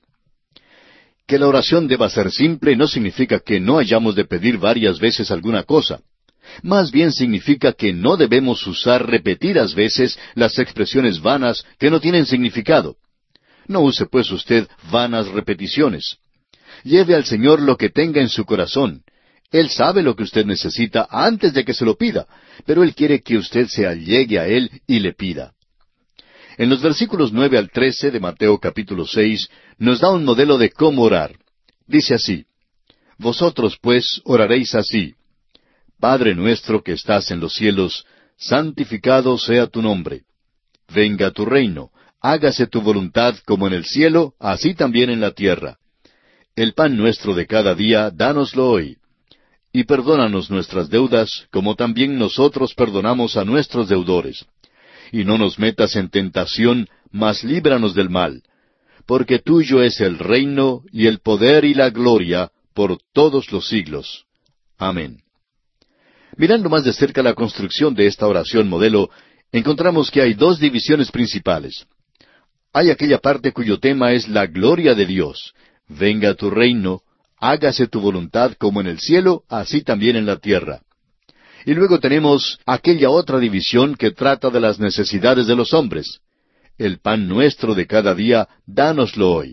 Que la oración deba ser simple no significa que no hayamos de pedir varias veces alguna cosa. Más bien significa que no debemos usar repetidas veces las expresiones vanas que no tienen significado. No use pues usted vanas repeticiones. Lleve al Señor lo que tenga en su corazón. Él sabe lo que usted necesita antes de que se lo pida, pero Él quiere que usted se allegue a Él y le pida. En los versículos nueve al trece de Mateo capítulo seis nos da un modelo de cómo orar. Dice así: Vosotros pues oraréis así: Padre nuestro que estás en los cielos, santificado sea tu nombre. Venga tu reino, hágase tu voluntad como en el cielo, así también en la tierra. El pan nuestro de cada día, dánoslo hoy. Y perdónanos nuestras deudas, como también nosotros perdonamos a nuestros deudores. Y no nos metas en tentación, mas líbranos del mal. Porque tuyo es el reino, y el poder y la gloria, por todos los siglos. Amén. Mirando más de cerca la construcción de esta oración modelo, encontramos que hay dos divisiones principales. Hay aquella parte cuyo tema es la gloria de Dios. Venga tu reino, hágase tu voluntad como en el cielo, así también en la tierra. Y luego tenemos aquella otra división que trata de las necesidades de los hombres. El pan nuestro de cada día, dánoslo hoy.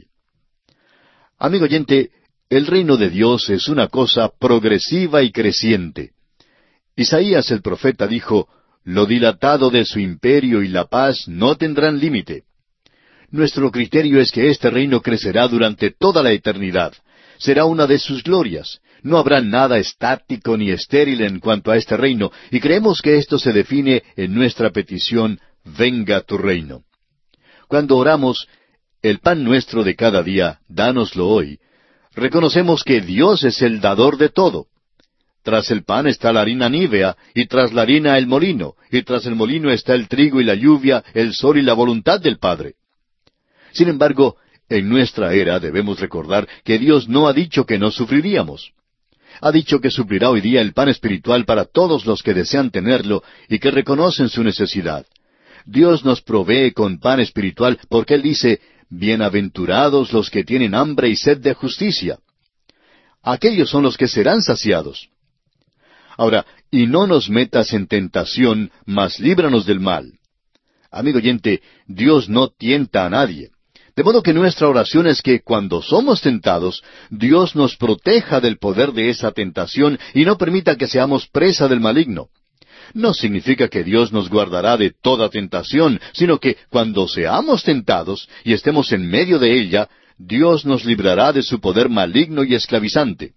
Amigo oyente, el reino de Dios es una cosa progresiva y creciente. Isaías el profeta dijo: Lo dilatado de su imperio y la paz no tendrán límite. Nuestro criterio es que este reino crecerá durante toda la eternidad. Será una de sus glorias. No habrá nada estático ni estéril en cuanto a este reino, y creemos que esto se define en nuestra petición: Venga tu reino. Cuando oramos, el pan nuestro de cada día, dánoslo hoy, reconocemos que Dios es el dador de todo. Tras el pan está la harina nívea, y tras la harina el molino, y tras el molino está el trigo y la lluvia, el sol y la voluntad del Padre. Sin embargo, en nuestra era debemos recordar que Dios no ha dicho que no sufriríamos. Ha dicho que suplirá hoy día el pan espiritual para todos los que desean tenerlo y que reconocen su necesidad. Dios nos provee con pan espiritual porque Él dice: Bienaventurados los que tienen hambre y sed de justicia. Aquellos son los que serán saciados. Ahora, y no nos metas en tentación, mas líbranos del mal. Amigo oyente, Dios no tienta a nadie. De modo que nuestra oración es que cuando somos tentados, Dios nos proteja del poder de esa tentación y no permita que seamos presa del maligno. No significa que Dios nos guardará de toda tentación, sino que cuando seamos tentados y estemos en medio de ella, Dios nos librará de su poder maligno y esclavizante.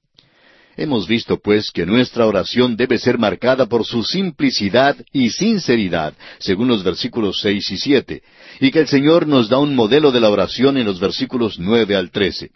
Hemos visto, pues, que nuestra oración debe ser marcada por su simplicidad y sinceridad, según los versículos seis y siete, y que el Señor nos da un modelo de la oración en los versículos nueve al trece.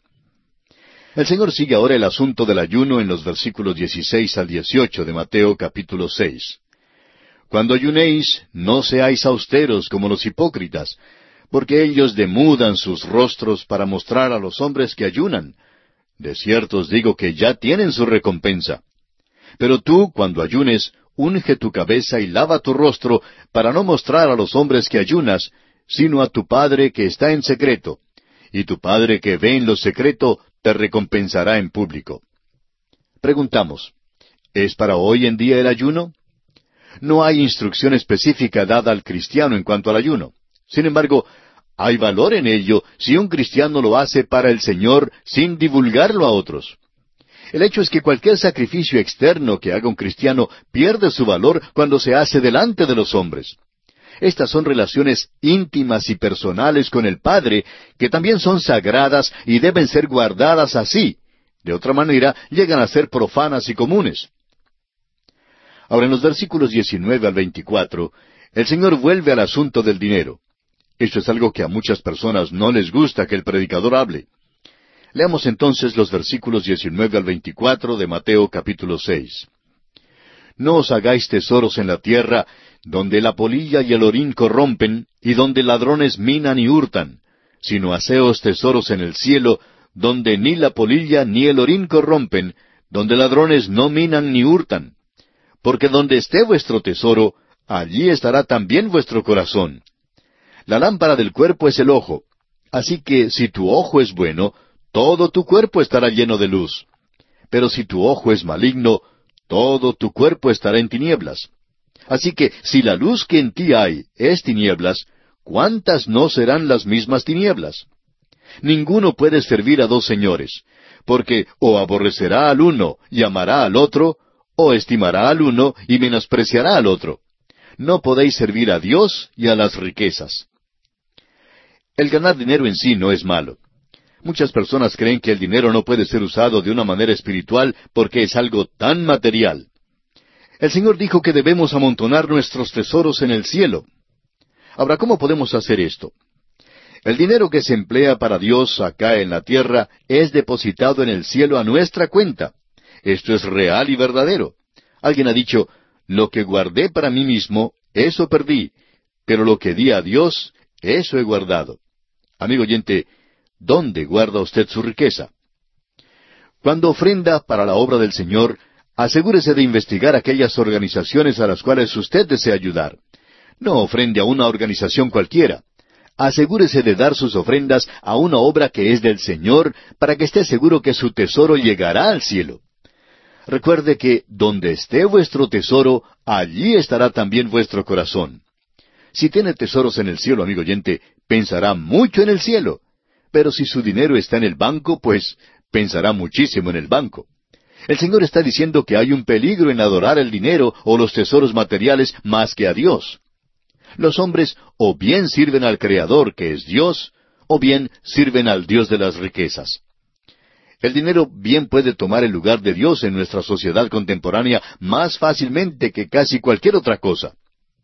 El Señor sigue ahora el asunto del ayuno en los versículos dieciséis al dieciocho de Mateo capítulo seis. Cuando ayunéis, no seáis austeros como los hipócritas, porque ellos demudan sus rostros para mostrar a los hombres que ayunan. De cierto os digo que ya tienen su recompensa. Pero tú, cuando ayunes, unge tu cabeza y lava tu rostro, para no mostrar a los hombres que ayunas, sino a tu Padre que está en secreto. Y tu Padre que ve en lo secreto, te recompensará en público. Preguntamos, ¿es para hoy en día el ayuno? No hay instrucción específica dada al cristiano en cuanto al ayuno. Sin embargo, hay valor en ello si un cristiano lo hace para el Señor sin divulgarlo a otros. El hecho es que cualquier sacrificio externo que haga un cristiano pierde su valor cuando se hace delante de los hombres. Estas son relaciones íntimas y personales con el Padre, que también son sagradas y deben ser guardadas así. De otra manera, llegan a ser profanas y comunes. Ahora, en los versículos diecinueve al veinticuatro, el Señor vuelve al asunto del dinero. Esto es algo que a muchas personas no les gusta que el predicador hable. Leamos entonces los versículos diecinueve al veinticuatro de Mateo capítulo seis. No os hagáis tesoros en la tierra, donde la polilla y el orín corrompen, y donde ladrones minan y hurtan, sino haceos tesoros en el cielo, donde ni la polilla ni el orín corrompen, donde ladrones no minan ni hurtan. Porque donde esté vuestro tesoro, allí estará también vuestro corazón. La lámpara del cuerpo es el ojo. Así que si tu ojo es bueno, todo tu cuerpo estará lleno de luz. Pero si tu ojo es maligno, todo tu cuerpo estará en tinieblas. Así que si la luz que en ti hay es tinieblas, ¿cuántas no serán las mismas tinieblas? Ninguno puede servir a dos señores, porque o aborrecerá al uno y amará al otro, o estimará al uno y menospreciará al otro. No podéis servir a Dios y a las riquezas. El ganar dinero en sí no es malo. Muchas personas creen que el dinero no puede ser usado de una manera espiritual porque es algo tan material. El Señor dijo que debemos amontonar nuestros tesoros en el cielo. Ahora, ¿cómo podemos hacer esto? El dinero que se emplea para Dios acá en la tierra es depositado en el cielo a nuestra cuenta. Esto es real y verdadero. Alguien ha dicho, lo que guardé para mí mismo, eso perdí, pero lo que di a Dios, eso he guardado. Amigo oyente, ¿dónde guarda usted su riqueza? Cuando ofrenda para la obra del Señor, asegúrese de investigar aquellas organizaciones a las cuales usted desea ayudar. No ofrende a una organización cualquiera. Asegúrese de dar sus ofrendas a una obra que es del Señor para que esté seguro que su tesoro llegará al cielo. Recuerde que donde esté vuestro tesoro, allí estará también vuestro corazón. Si tiene tesoros en el cielo, amigo oyente, pensará mucho en el cielo. Pero si su dinero está en el banco, pues pensará muchísimo en el banco. El Señor está diciendo que hay un peligro en adorar el dinero o los tesoros materiales más que a Dios. Los hombres o bien sirven al Creador, que es Dios, o bien sirven al Dios de las riquezas. El dinero bien puede tomar el lugar de Dios en nuestra sociedad contemporánea más fácilmente que casi cualquier otra cosa.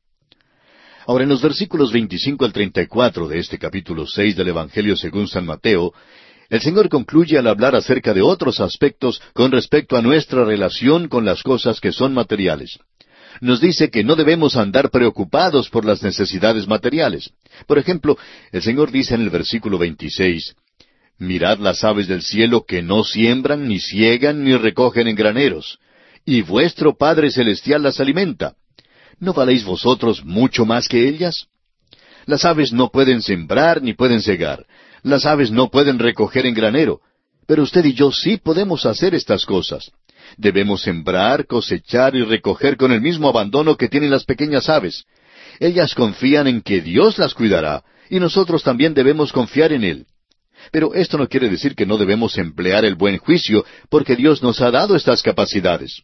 Ahora, en los versículos veinticinco al treinta y cuatro de este capítulo seis del Evangelio según San Mateo, el Señor concluye al hablar acerca de otros aspectos con respecto a nuestra relación con las cosas que son materiales. Nos dice que no debemos andar preocupados por las necesidades materiales. Por ejemplo, el Señor dice en el versículo veintiséis, «Mirad las aves del cielo que no siembran, ni siegan, ni recogen en graneros, y vuestro Padre Celestial las alimenta. ¿No valéis vosotros mucho más que ellas? Las aves no pueden sembrar ni pueden segar. Las aves no pueden recoger en granero. Pero usted y yo sí podemos hacer estas cosas. Debemos sembrar, cosechar y recoger con el mismo abandono que tienen las pequeñas aves. Ellas confían en que Dios las cuidará, y nosotros también debemos confiar en Él. Pero esto no quiere decir que no debemos emplear el buen juicio, porque Dios nos ha dado estas capacidades.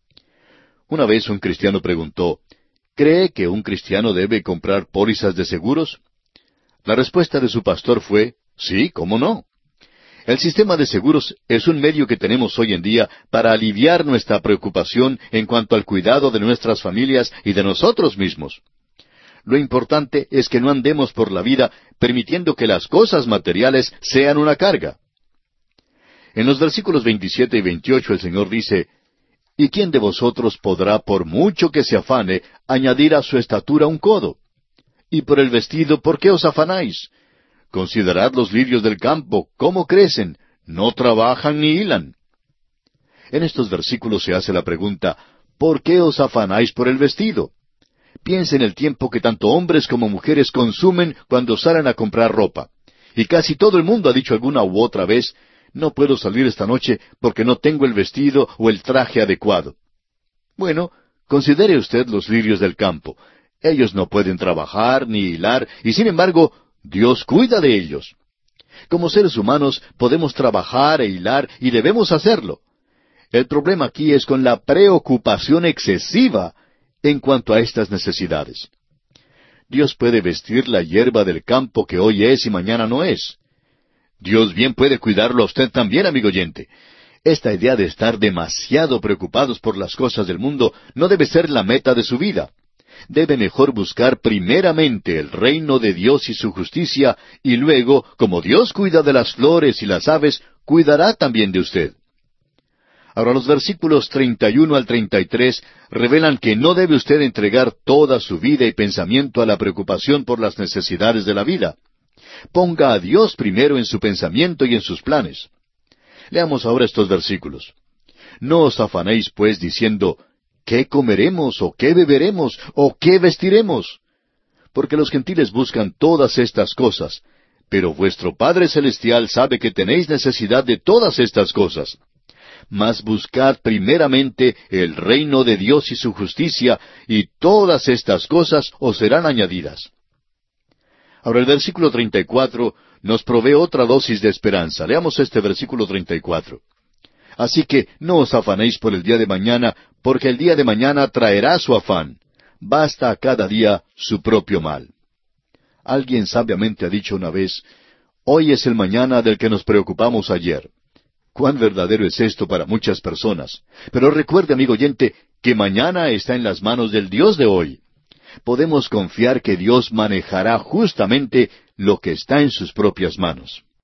Una vez un cristiano preguntó, ¿cree que un cristiano debe comprar pólizas de seguros? La respuesta de su pastor fue, sí, ¿cómo no? El sistema de seguros es un medio que tenemos hoy en día para aliviar nuestra preocupación en cuanto al cuidado de nuestras familias y de nosotros mismos. Lo importante es que no andemos por la vida permitiendo que las cosas materiales sean una carga. En los versículos veintisiete y veintiocho el Señor dice, ¿y quién de vosotros podrá, por mucho que se afane, añadir a su estatura un codo? Y por el vestido, ¿por qué os afanáis? Considerad los lirios del campo, cómo crecen, no trabajan ni hilan. En estos versículos se hace la pregunta, ¿por qué os afanáis por el vestido? Piensa en el tiempo que tanto hombres como mujeres consumen cuando salen a comprar ropa. Y casi todo el mundo ha dicho alguna u otra vez, no puedo salir esta noche porque no tengo el vestido o el traje adecuado. Bueno, considere usted los lirios del campo. Ellos no pueden trabajar ni hilar, y sin embargo, Dios cuida de ellos. Como seres humanos podemos trabajar e hilar y debemos hacerlo. El problema aquí es con la preocupación excesiva en cuanto a estas necesidades. Dios puede vestir la hierba del campo que hoy es y mañana no es. Dios bien puede cuidarlo a usted también, amigo oyente. Esta idea de estar demasiado preocupados por las cosas del mundo no debe ser la meta de su vida. Debe mejor buscar primeramente el reino de Dios y su justicia, y luego, como Dios cuida de las flores y las aves, cuidará también de usted. Ahora los versículos treinta y uno al treinta y tres revelan que no debe usted entregar toda su vida y pensamiento a la preocupación por las necesidades de la vida. Ponga a Dios primero en su pensamiento y en sus planes. Leamos ahora estos versículos. No os afanéis, pues, diciendo, ¿qué comeremos, o qué beberemos, o qué vestiremos? Porque los gentiles buscan todas estas cosas, pero vuestro Padre Celestial sabe que tenéis necesidad de todas estas cosas. Mas buscad primeramente el reino de Dios y su justicia, y todas estas cosas os serán añadidas. Ahora el versículo treinta y cuatro nos provee otra dosis de esperanza. Leamos este versículo treinta y cuatro. Así que no os afanéis por el día de mañana, porque el día de mañana traerá su afán. Basta a cada día su propio mal. Alguien sabiamente ha dicho una vez, hoy es el mañana del que nos preocupamos ayer. Cuán verdadero es esto para muchas personas. Pero recuerde, amigo oyente, que mañana está en las manos del Dios de hoy. Podemos confiar que Dios manejará justamente lo que está en sus propias manos.